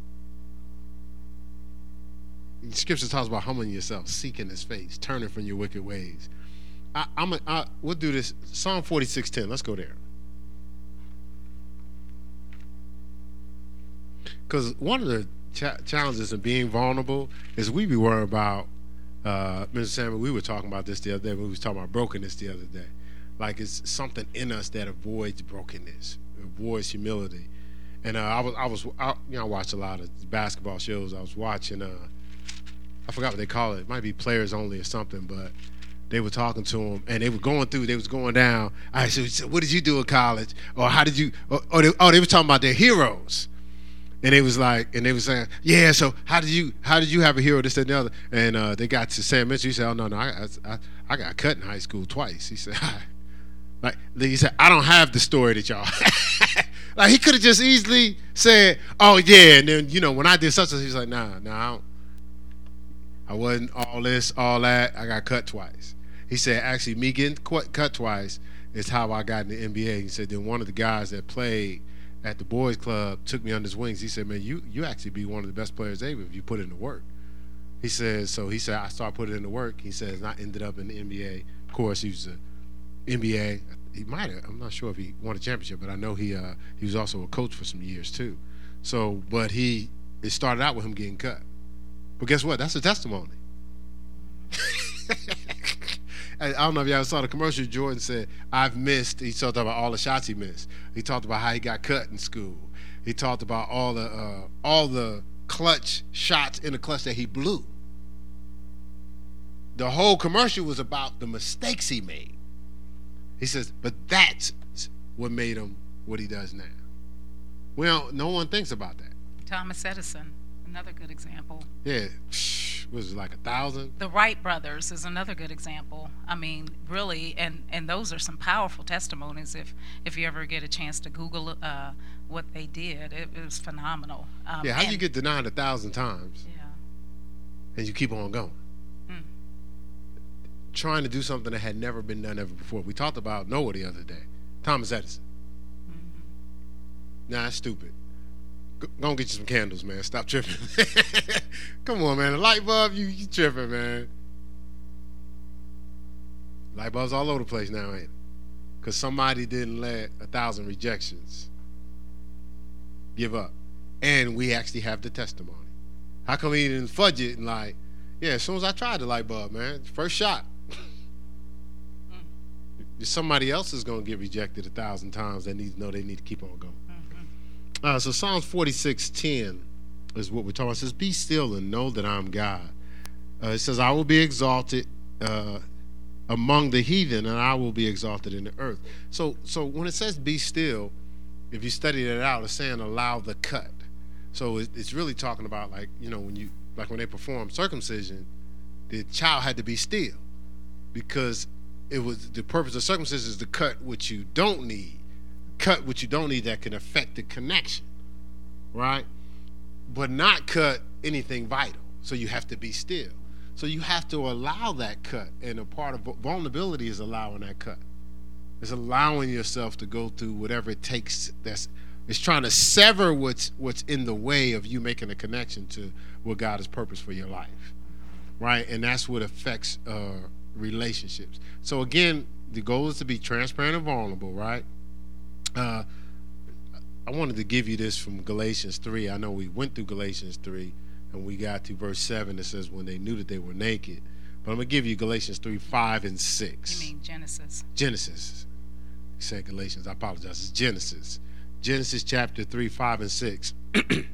The scripture talks about humbling yourself, seeking his face, turning from your wicked ways. I, I'm a, I, we'll do this. Psalm forty-six ten. Let's go there. because one of the cha- challenges of being vulnerable is we be worried about. Uh, Mister Samuel, we were talking about this the other day. We was talking about brokenness the other day. Like it's something in us that avoids brokenness, avoids humility. And uh, I was, I was, I, you know, I watch a lot of basketball shows. I was watching, uh, I forgot what they call it. It might be Players Only or something, but they were talking to him, and they were going through. They was going down. I said, so "What did you do in college? Or how did you?" Or, or they, oh, they were talking about their heroes. And they was like, and they was saying, yeah. So how did you, how did you have a hero? This, that, and the other. And uh, they got to Sam Mitchell. He said, oh no, no, I, I, I got cut in high school twice. He said, like, he said, I don't have the story that y'all. Like he could have just easily said, oh yeah, and then you know when I did such and he's like, nah, nah, I, don't, I wasn't all this, all that. I got cut twice. He said, actually, me getting cut twice is how I got in the N B A. He said, then one of the guys that played at the boys club took me under his wings. He said, man, you you actually be one of the best players ever if you put in the work. He says, so he said, I started putting in the work. He says, and I ended up in the N B A. Of course, he was a N B A. He might have, I'm not sure if he won a championship, but I know he uh, he was also a coach for some years too. So, but he, it started out with him getting cut. But guess what? That's a testimony. I don't know if y'all saw the commercial. Jordan said, I've missed. He talked about all the shots he missed. He talked about how he got cut in school. He talked about all the uh, all the clutch shots in the clutch that he blew. The whole commercial was about the mistakes he made. He says, but that's what made him what he does now. Well, no one thinks about that. Thomas Edison, another good example. Yeah. Was it like a thousand? The Wright brothers is another good example. I mean, really, and, and those are some powerful testimonies. If if you ever get a chance to Google uh, what they did, it, it was phenomenal. Um, yeah, how and, you get denied a thousand times? Yeah. And you keep on going. Mm. Trying to do something that had never been done ever before. We talked about Noah the other day. Thomas Edison. Mm-hmm. Nah, that's stupid. Go and get you some candles, man. Stop tripping. Come on, man. The light bulb, you, you tripping, man. Light bulbs all over the place now, ain't it? Because somebody didn't let a thousand rejections give up. And we actually have the testimony. How come he didn't fudge it and like, yeah, as soon as I tried the light bulb, man, first shot. Mm. Somebody else is going to get rejected a thousand times that needs to know they need to keep on going. Uh, so Psalms forty-six ten is what we're talking about. It says, be still and know that I'm God. Uh, it says, I will be exalted uh, among the heathen, and I will be exalted in the earth. So so when it says be still, if you study that out, it's saying allow the cut. So it, it's really talking about like, you know, when you like when they perform circumcision, the child had to be still because it was the purpose of circumcision is to cut what you don't need. Cut what you don't need that can affect the connection, right? But not cut anything vital. So you have to be still. So you have to allow that cut. And a part of vulnerability is allowing that cut. It's allowing yourself to go through whatever it takes. That's it's trying to sever what's what's in the way of you making a connection to what God has purposed for your life, right? And that's what affects uh, relationships. So again, the goal is to be transparent and vulnerable, right? Uh, I wanted to give you this from Galatians three. I know we went through Galatians three, and we got to verse seven that says, when they knew that they were naked. But I'm going to give you Galatians three, five, and six. You mean Genesis? Genesis. I said Galatians. I apologize. It's Genesis. Genesis chapter three, five, and six. It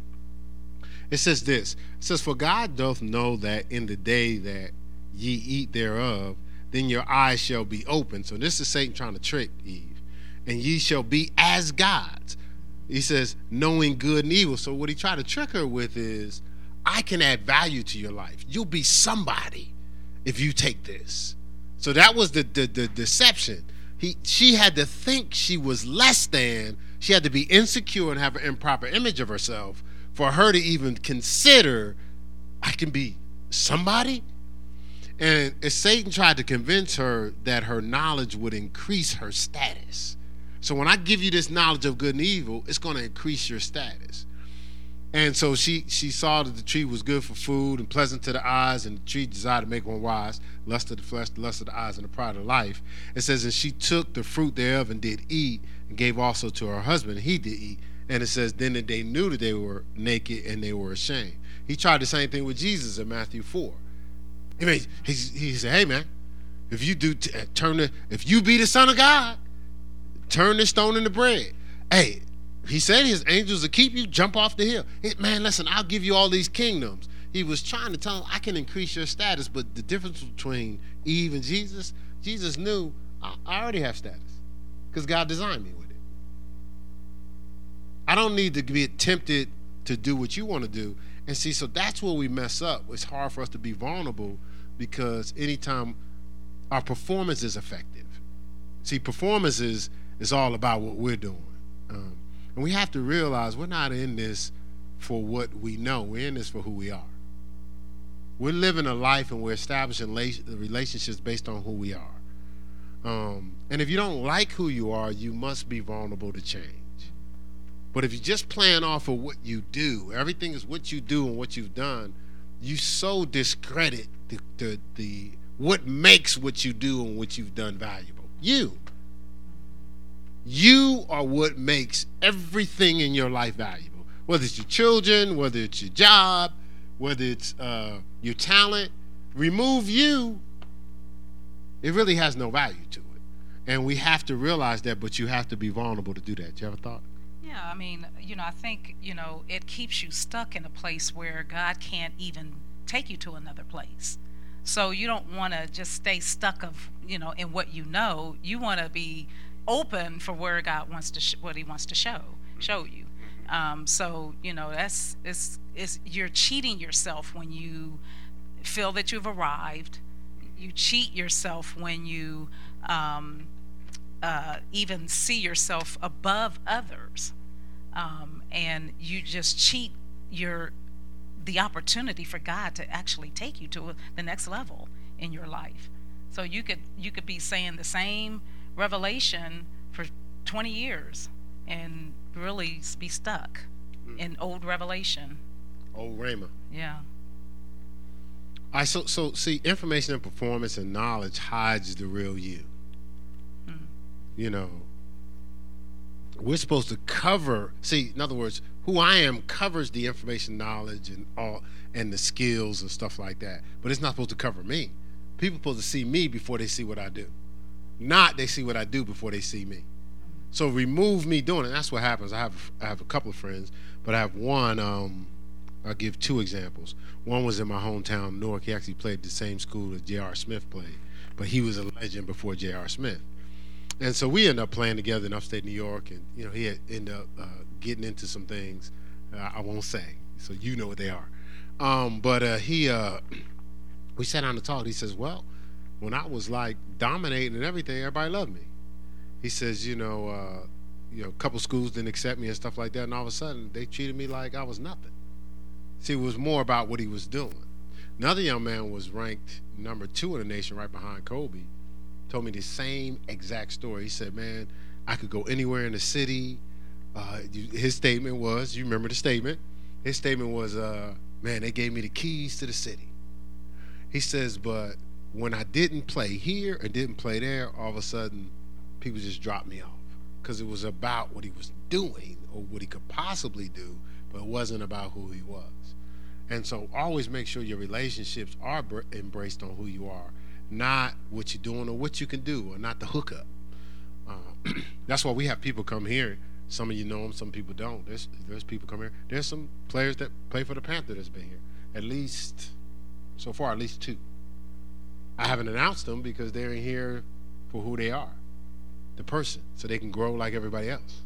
says this. It says, for God doth know that in the day that ye eat thereof, then your eyes shall be open. So this is Satan trying to trick Eve. And ye shall be as gods. He says, knowing good and evil. So what he tried to trick her with is, I can add value to your life. You'll be somebody if you take this. So that was the, the, the deception. He, she had to think she was less than. She had to be insecure and have an improper image of herself for her to even consider, I can be somebody. And as Satan tried to convince her that her knowledge would increase her status. So when I give you this knowledge of good and evil, it's going to increase your status. And so she she saw that the tree was good for food and pleasant to the eyes, and the tree desired to make one wise, lust of the flesh, the lust of the eyes, and the pride of life. It says, and she took the fruit thereof and did eat, and gave also to her husband, and he did eat. And it says, then that they knew that they were naked and they were ashamed. He tried the same thing with Jesus in Matthew four. I mean, he, he said, hey, man, if you do t- turn the, if you be the Son of God, turn the stone into bread. Hey, he said his angels will keep you, jump off the hill. Hey, man, listen, I'll give you all these kingdoms. He was trying to tell him, I can increase your status, but the difference between Eve and Jesus, Jesus knew, I, I already have status because God designed me with it. I don't need to be tempted to do what you want to do. And see, so that's where we mess up. It's hard for us to be vulnerable because anytime our performance is effective. See, performance is, is all about what we're doing. Um, and we have to realize we're not in this for what we know. We're in this for who we are. We're living a life and we're establishing relationships based on who we are. Um, and if you don't like who you are, you must be vulnerable to change. But if you're just playing off of what you do, everything is what you do and what you've done, you so discredit the, the, the what makes what you do and what you've done valuable. You. You are what makes everything in your life valuable. Whether it's your children, whether it's your job, whether it's uh, your talent. Remove you, it really has no value to it. And we have to realize that, but you have to be vulnerable to do that. Do you have a thought? Yeah, I mean, you know, I think, you know, it keeps you stuck in a place where God can't even take you to another place. So you don't want to just stay stuck of, you know, in what you know. You want to be open for where God wants to, sh- what he wants to show, show you. Um, so, you know, that's, it's, it's, you're cheating yourself when you feel that you've arrived. You cheat yourself when you um, uh, even see yourself above others. Um, and you just cheat your the opportunity for God to actually take you to the next level in your life. So you could you could be saying the same revelation for twenty years and really be stuck mm. in old revelation. Old Rhema. Yeah. I so so see, information and performance and knowledge hides the real you. Mm. You know. We're supposed to cover, see, in other words, who I am covers the information, knowledge, and all, and the skills and stuff like that. But it's not supposed to cover me. People are supposed to see me before they see what I do. Not they see what I do before they see me. So remove me doing it. That's what happens. I have I have a couple of friends, but I have one, um, I'll give two examples. One was in my hometown, Newark. He actually played the same school that J R. Smith played, but he was a legend before J R. Smith. And so we ended up playing together in upstate New York, and you know he had ended up uh, getting into some things uh, I won't say, so you know what they are. Um, but uh, he, uh, we sat down to talk. He says, "Well, when I was like dominating and everything, everybody loved me." He says, "You know, uh, you know, a couple schools didn't accept me and stuff like that, and all of a sudden they treated me like I was nothing." See, it was more about what he was doing. Another young man was ranked number two in the nation, right behind Kobe. Told me the same exact story. He said, man, I could go anywhere in the city. Uh, his statement was, you remember the statement? His statement was, uh, man, they gave me the keys to the city. He says, but when I didn't play here and didn't play there, all of a sudden, people just dropped me off. Because it was about what he was doing or what he could possibly do, but it wasn't about who he was. And so always make sure your relationships are embraced on who you are. Not what you're doing or what you can do, or not the hookup. Uh, that's why we have people come here. Some of you know them, some people don't. There's there's people come here. There's some players that play for the Panther that's been here. At least, so far, at least two. I haven't announced them because they're in here for who they are, the person, so they can grow like everybody else.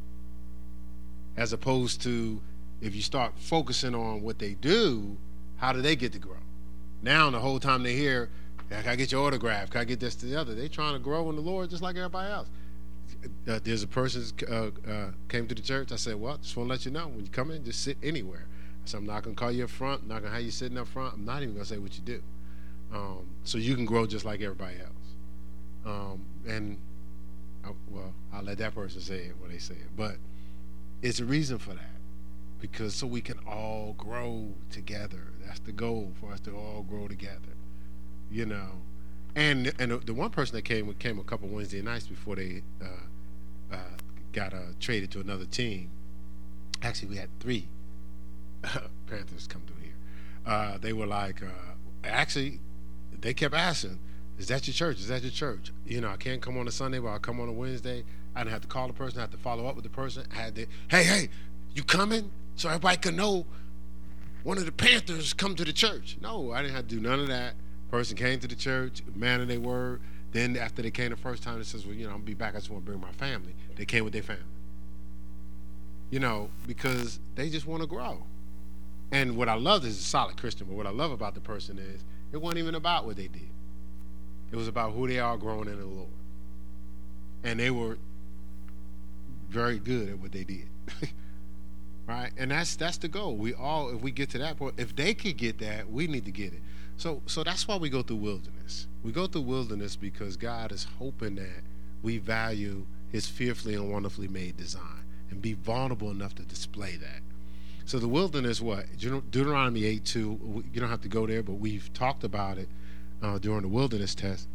As opposed to, if you start focusing on what they do, how do they get to grow? Now, the whole time they're here, can I get your autograph? Can I get this to the other? They're trying to grow in the Lord just like everybody else. Uh, there's a person uh, uh, came to the church. I said, well, just want to let you know, when you come in, just sit anywhere. I said, I'm not going to call you up front. I'm not going to have you sitting up front. I'm not even going to say what you do. Um, so you can grow just like everybody else. Um, and, I, well, I'll let that person say it when they say it. But it's a reason for that. Because so we can all grow together. That's the goal, for us to all grow together. You know, and and the, the one person that came came a couple Wednesday nights before they uh, uh, got uh, traded to another team. Actually, we had three Panthers come through here. Uh, they were like, uh, actually, they kept asking, is that your church? Is that your church? You know, I can't come on a Sunday, but I'll come on a Wednesday. I didn't have to call the person. I had to follow up with the person. I had to, hey, hey, you coming? So everybody could know one of the Panthers come to the church. No, I didn't have to do none of that. Person came to the church, man of their word. Then after they came the first time, they says, well, you know, I'm going to be back. I just want to bring my family. They came with their family. You know, because they just want to grow. And what I love is a solid Christian, but what I love about the person is it wasn't even about what they did. It was about who they are growing in the Lord. And they were very good at what they did. Right? And that's that's the goal. We all, if we get to that point, if they could get that, we need to get it. So so that's why we go through wilderness. We go through wilderness because God is hoping that we value his fearfully and wonderfully made design and be vulnerable enough to display that. So the wilderness, what? Deuteronomy eight two, you don't have to go there, but we've talked about it uh, during the wilderness test,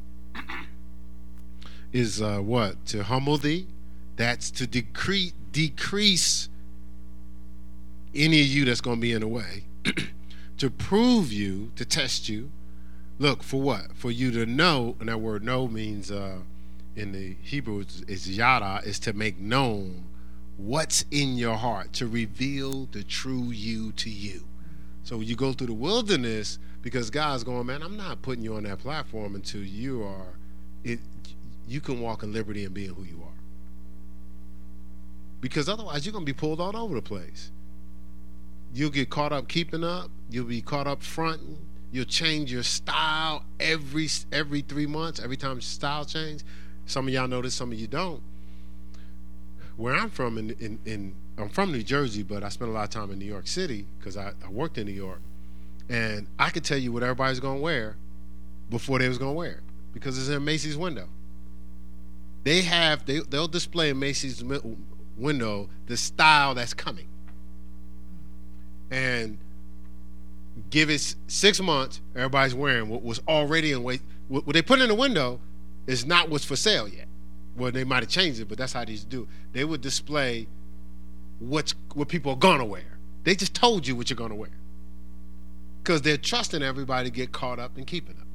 is uh, what? To humble thee. That's to decrease, decrease any of you that's going to be in the way. To prove you, to test you. Look, for what? For you to know, and that word know means uh, in the Hebrew is yada, is to make known what's in your heart, to reveal the true you to you. So you go through the wilderness because God's going, man, I'm not putting you on that platform until you are, it, you can walk in liberty and being who you are. Because otherwise you're going to be pulled all over the place. You'll get caught up keeping up. You'll be caught up fronting. You'll change your style every every three months, every time your style change. Some of y'all know this, some of you don't. Where I'm from, in, in, in I'm from New Jersey, but I spent a lot of time in New York City because I, I worked in New York. And I could tell you what everybody's going to wear before they was going to wear it because it's in Macy's window. They have, they, they'll display in Macy's window the style that's coming. And give it six months, everybody's wearing what was already in wait. What they put in the window is not what's for sale yet. Well, they might have changed it, but that's how they used to do. They would display what's what people are gonna wear. They just told you what you're gonna wear because they're trusting everybody to get caught up and keeping up.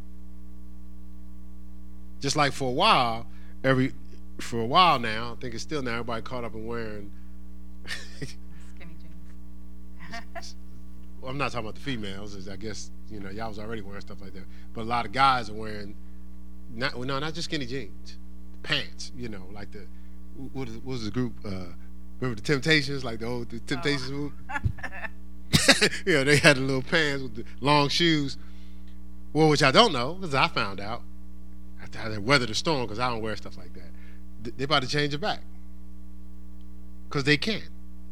Just like for a while, every for a while now, I think it's still now everybody caught up in wearing. Skinny jeans. Well, I'm not talking about the females. I guess you know y'all was already wearing stuff like that, but a lot of guys are wearing not well, no, not just skinny jeans, pants. You know, like the what, is, what was the group? Uh, remember the Temptations, like the old the Temptations oh. group. Yeah, they had the little pants with the long shoes. Well, which I don't know, because I found out after I weathered the storm, because I don't wear stuff like that. They're about to change it back because they can.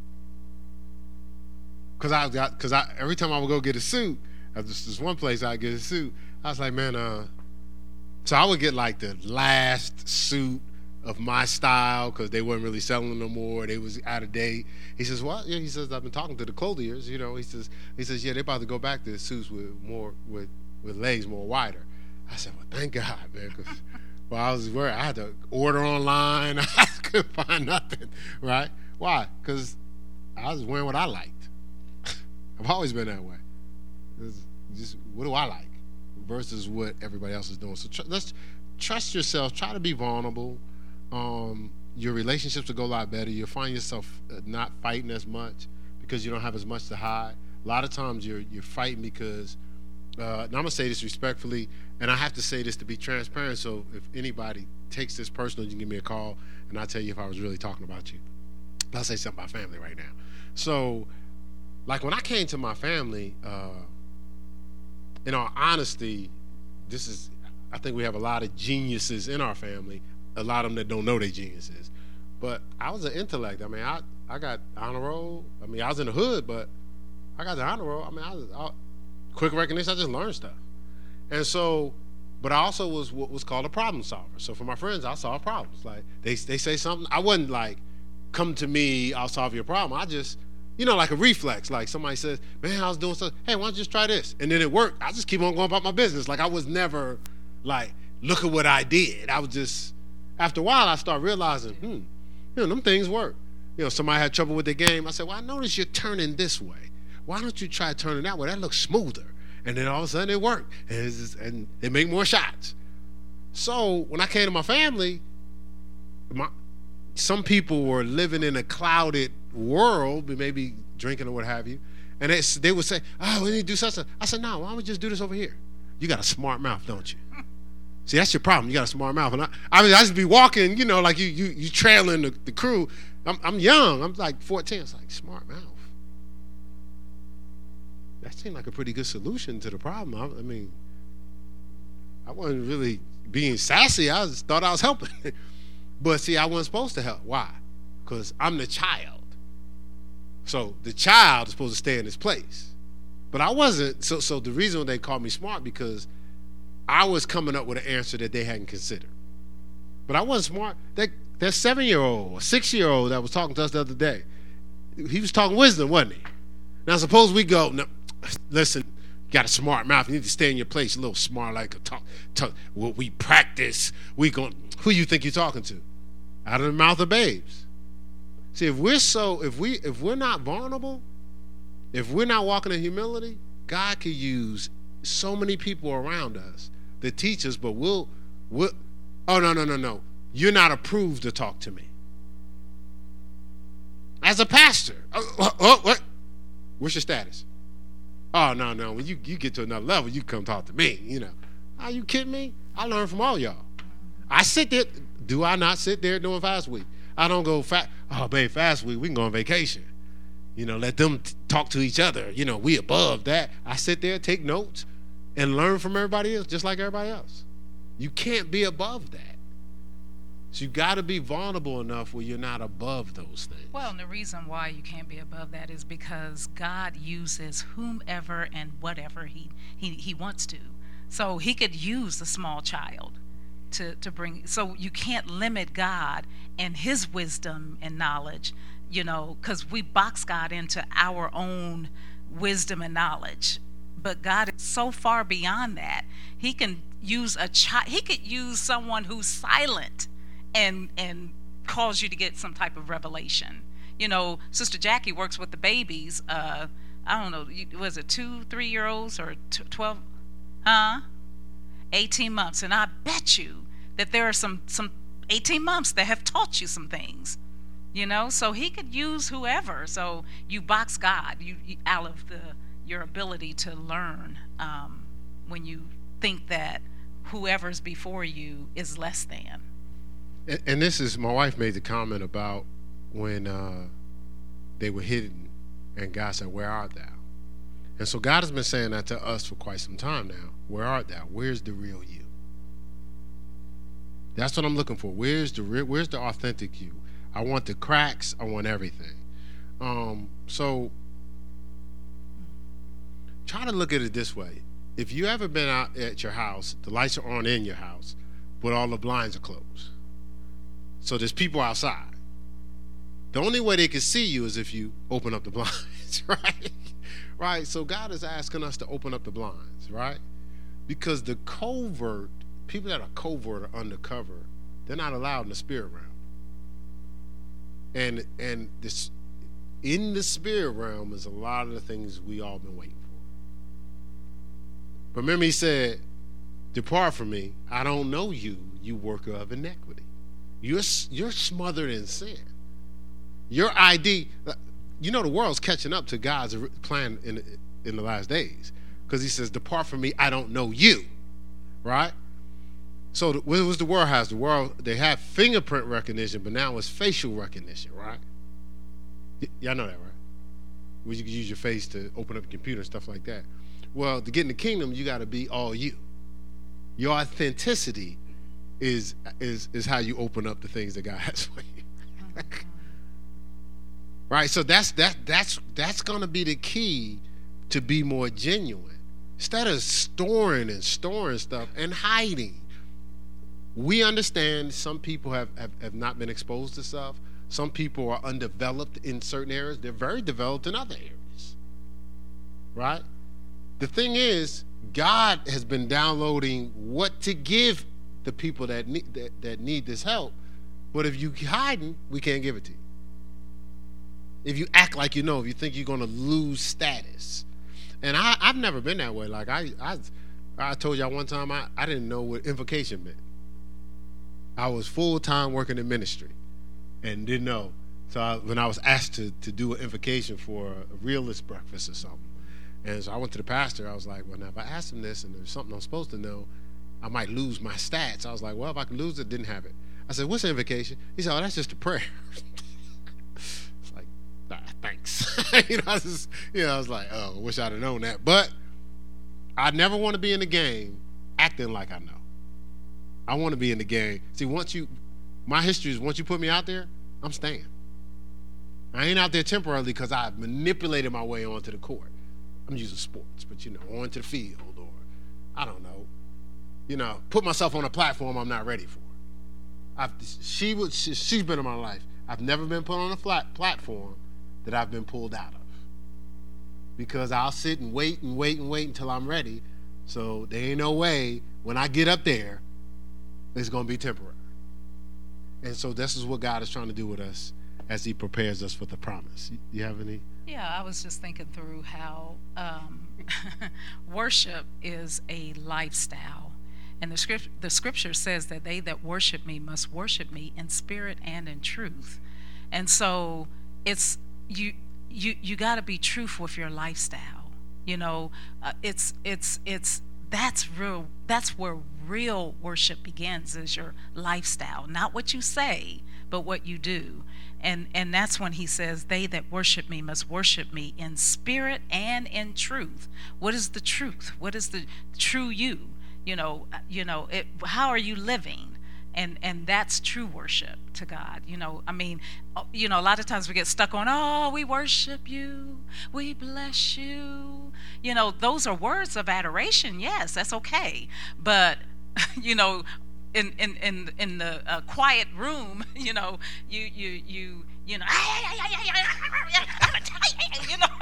Cause I got, cause I every time I would go get a suit, at this, this one place I get a suit, I was like, man, uh, so I would get like the last suit of my style, cause they weren't really selling them no more. They was out of date. He says, what? Yeah, he says I've been talking to the clothiers, you know. He says, he says, yeah, they're about to go back to suits with more, with with legs more wider. I said, well, thank God, man, cause well, I was wearing, I had to order online. I couldn't find nothing, right? Why? Cause I was wearing what I liked. I've always been that way. It's just what do I like versus what everybody else is doing. So tr- let's trust yourself. Try to be vulnerable. Um, your relationships will go a lot better. You'll find yourself not fighting as much because you don't have as much to hide. A lot of times you're you're fighting because. Uh, and I'm gonna say this respectfully, and I have to say this to be transparent. So if anybody takes this personal, you can give me a call, and I'll tell you if I was really talking about you. I'll say something about family right now. So. Like when I came to my family, uh, in all honesty, this is, I think we have a lot of geniuses in our family, a lot of them that don't know they're geniuses. But I was an intellect. I mean, I, I got honor roll. I mean, I was in the hood, but I got the honor roll. I mean, I was I, quick recognition. I just learned stuff. And so, but I also was what was called a problem solver. So for my friends, I solve problems. Like they they say something, I wasn't like, come to me, I'll solve your problem. I just, you know, like a reflex. Like somebody says, man, I was doing something. Hey, why don't you just try this? And then it worked. I just keep on going about my business. Like I was never like, look at what I did. I was just, after a while, I start realizing, hmm, you know, them things work. You know, somebody had trouble with the game. I said, well, I noticed you're turning this way. Why don't you try turning that way? That looks smoother. And then all of a sudden it worked. And, it's just, and they make more shots. So when I came to my family, my, some people were living in a clouded world, maybe drinking or what have you. And they, they would say, oh, we need to do something. I said, no, why don't we just do this over here? You got a smart mouth, don't you? See, that's your problem. You got a smart mouth. And I, I mean, I just be walking, you know, like you you you trailing the, the crew. I'm, I'm young. I'm like fourteen. It's like, smart mouth. That seemed like a pretty good solution to the problem. I, I mean, I wasn't really being sassy. I just thought I was helping. But see, I wasn't supposed to help. Why? Because I'm the child. So the child is supposed to stay in his place. But I wasn't. So, so the reason they called me smart, because I was coming up with an answer that they hadn't considered. But I wasn't smart. That that seven-year-old or six-year-old that was talking to us the other day, he was talking wisdom, wasn't he? Now, suppose we go, no, listen, you got a smart mouth. You need to stay in your place. A little smart, like a talk. talk well, we practice. We going. Who you think you're talking to? Out of the mouth of babes. See, if we're so, if we, if we're not vulnerable, if we're not walking in humility, God could use so many people around us that teach us, but we'll, we'll, oh, no, no, no, no. You're not approved to talk to me. As a pastor, oh, oh, what? What's your status? Oh, no, no. When you, you get to another level, you come talk to me, you know. Are you kidding me? I learn from all y'all. I sit there. Do I not sit there doing fast week? I don't go, fast. Oh, babe, fast week, we can go on vacation. You know, let them t- talk to each other. You know, we above that. I sit there, take notes, and learn from everybody else, just like everybody else. You can't be above that. So you got to be vulnerable enough where you're not above those things. Well, and the reason why you can't be above that is because God uses whomever and whatever he, he, he wants to. So he could use a small child to, to bring. So you can't limit God and his wisdom and knowledge, you know, because we box God into our own wisdom and knowledge. But God is so far beyond that. He can use a child. He could use someone who's silent and and cause you to get some type of revelation. You know, Sister Jackie works with the babies. Uh, I don't know, was it two, three-year-olds or twelve? Huh? eighteen months. And I bet you that there are some, some eighteen months that have taught you some things. You know, so he could use whoever. So you box God you, you out of the your ability to learn um, when you think that whoever's before you is less than. And, and this is, my wife made the comment about when uh, they were hidden and God said, where art thou? And so God has been saying that to us for quite some time now. Where art thou? Where's the real you? That's what I'm looking for. Where's the real, where's the authentic you? I want the cracks. I want everything. Um, so try to look at it this way. If you ever been out at your house, the lights are on in your house, but all the blinds are closed. So there's people outside. The only way they can see you is if you open up the blinds, right? Right? So God is asking us to open up the blinds, right? Because the covert, people that are covert or undercover, they're not allowed in the spirit realm. And and this in the spirit realm is a lot of the things we all been waiting for. But remember, he said, depart from me, I don't know you, you worker of iniquity. You're you're smothered in sin. Your I D, you know, the world's catching up to God's plan in in the last days, because he says, depart from me, I don't know you, right? So what was the world has? The world, they have fingerprint recognition, but now it's facial recognition, right? Y- y'all know that, right? Where you can use your face to open up your computer and stuff like that. Well, to get in the kingdom, you got to be all you. Your authenticity is is is how you open up the things that God has for you. Right? So that's that that's that's gonna be the key to be more genuine. Instead of storing and storing stuff and hiding. We understand some people have, have, have not been exposed to stuff. Some people are undeveloped in certain areas. They're very developed in other areas. Right? The thing is, God has been downloading what to give the people that need that, that need this help. But if you hiding, we can't give it to you. if you act like you know, if you think you're gonna lose status. And I, I've never been that way. Like I, I, I told y'all one time I, I didn't know what invocation meant. I was full time working in ministry, and didn't know. So I, when I was asked to to do an invocation for a realist breakfast or something, and so I went to the pastor. I was like, well, now if I ask him this and there's something I'm supposed to know, I might lose my stats. I was like, well, if I can lose it, didn't have it. I said, what's an invocation? He said, oh, that's just a prayer. It's like, nah, thanks. you know, I was just, you know, I was like, oh, I wish I'd have known that. But I never want to be in the game acting like I know. I want to be in the game. See, once you, my history is once you put me out there, I'm staying. I ain't out there temporarily because I've manipulated my way onto the court. I'm using sports, but you know, onto the field, or I don't know, you know, put myself on a platform I'm not ready for. I've, she would, she, she's been in my life. I've never been put on a flat platform that I've been pulled out of, because I'll sit and wait and wait and wait until I'm ready. So there ain't no way when I get up there, it's going to be temporary. And so this is what God is trying to do with us as he prepares us for the promise. You have any? Yeah, I was just thinking through how um, worship is a lifestyle. And the script, the scripture says that they that worship me must worship me in spirit and in truth. And so it's you you you got to be truthful with your lifestyle. You know, uh, it's it's it's that's real. That's where real worship begins, is your lifestyle, not what you say, but what you do. And and that's when he says, they that worship me must worship me in spirit and in truth. What is the truth? What is the true you? You know, you know, it, how are you living? And and that's true worship to God. You know, I mean, you know, a lot of times we get stuck on, oh, we worship you, we bless you. You know, those are words of adoration. Yes, that's okay. But, you know, in in in in the uh, quiet room, you know, you you you you know, you know,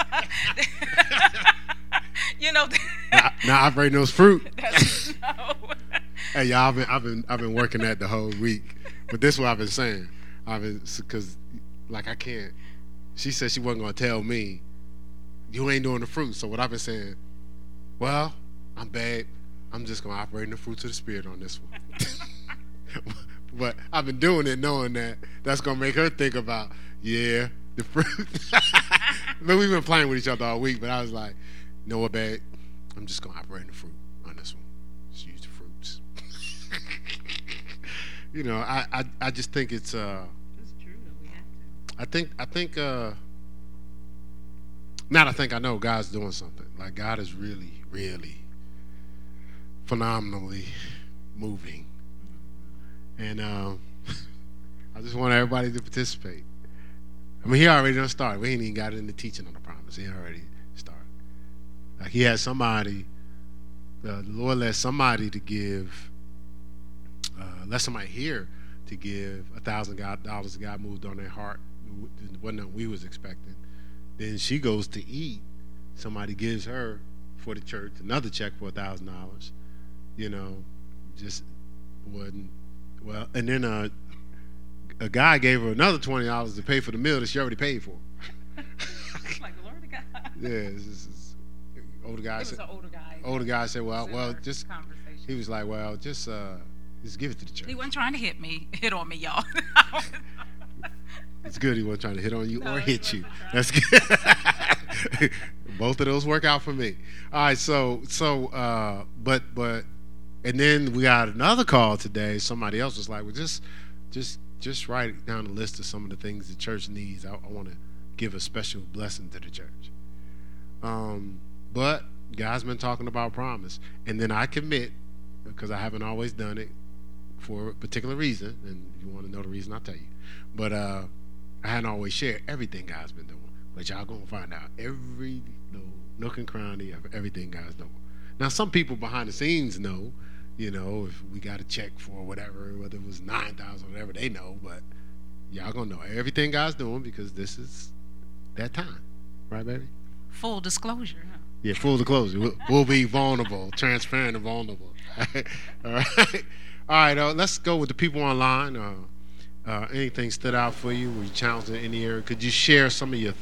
you know. Now, now operating those fruit. That's, no. Hey, y'all, I've been I've been I've been working that the whole week, but this is what I've been saying. I've been because like I can't. She said she wasn't gonna tell me you ain't doing the fruit. So what I've been saying, well, I'm bad. I'm just gonna operate in the fruits of the spirit on this one. But I've been doing it knowing that that's gonna make her think about, yeah, the fruit. But we've been playing with each other all week. But I was like, you know what, babe? I'm just gonna operate in the fruit on this one. Just use the fruits. You know, I, I I just think it's uh. It's true that we have to. I think I think uh. Now I think I know God's doing something. Like God is really, really phenomenally moving. And um, I just want everybody to participate. I mean, he already done started. We ain't even got into teaching on the promise. He already started. Like he had somebody, uh, the Lord led somebody to give, uh, let somebody here to give a thousand dollars. God moved on their heart. It wasn't what we was expecting. Then she goes to eat. Somebody gives her for the church another check for a thousand dollars. You know, just wasn't. Well, and then uh, a guy gave her another twenty dollars to pay for the meal that she already paid for. Like, Lord of God. Yeah, this is older guy. It was said, an older guy. Older guy said, "Well, well, just." Conversation. He was like, "Well, just uh, just give it to the church." He wasn't trying to hit me, hit on me, y'all. It's good he wasn't trying to hit on you No, or he hit you. wasn't That's good. Both of those work out for me. All right, so so uh, but but. And then we got another call today. Somebody else was like, well, just just just write down a list of some of the things the church needs. I, I want to give a special blessing to the church. Um, but God's been talking about promise. And then I commit, because I haven't always done it for a particular reason. And if you want to know the reason, I'll tell you. But uh, I hadn't always shared everything God's been doing. But y'all going to find out every little nook and cranny of everything God's doing. Now, some people behind the scenes know, you know, if we got a check for whatever, whether it was nine thousand, whatever, they know. But y'all gonna know everything God's doing because this is that time, right, baby? Full disclosure. Huh? Yeah, full disclosure. We'll, we'll be vulnerable, transparent, and vulnerable. All right, all right. Uh, let's go with the people online. Uh, Uh, anything stood out for you? Were you challenged in any area? Could you share some of your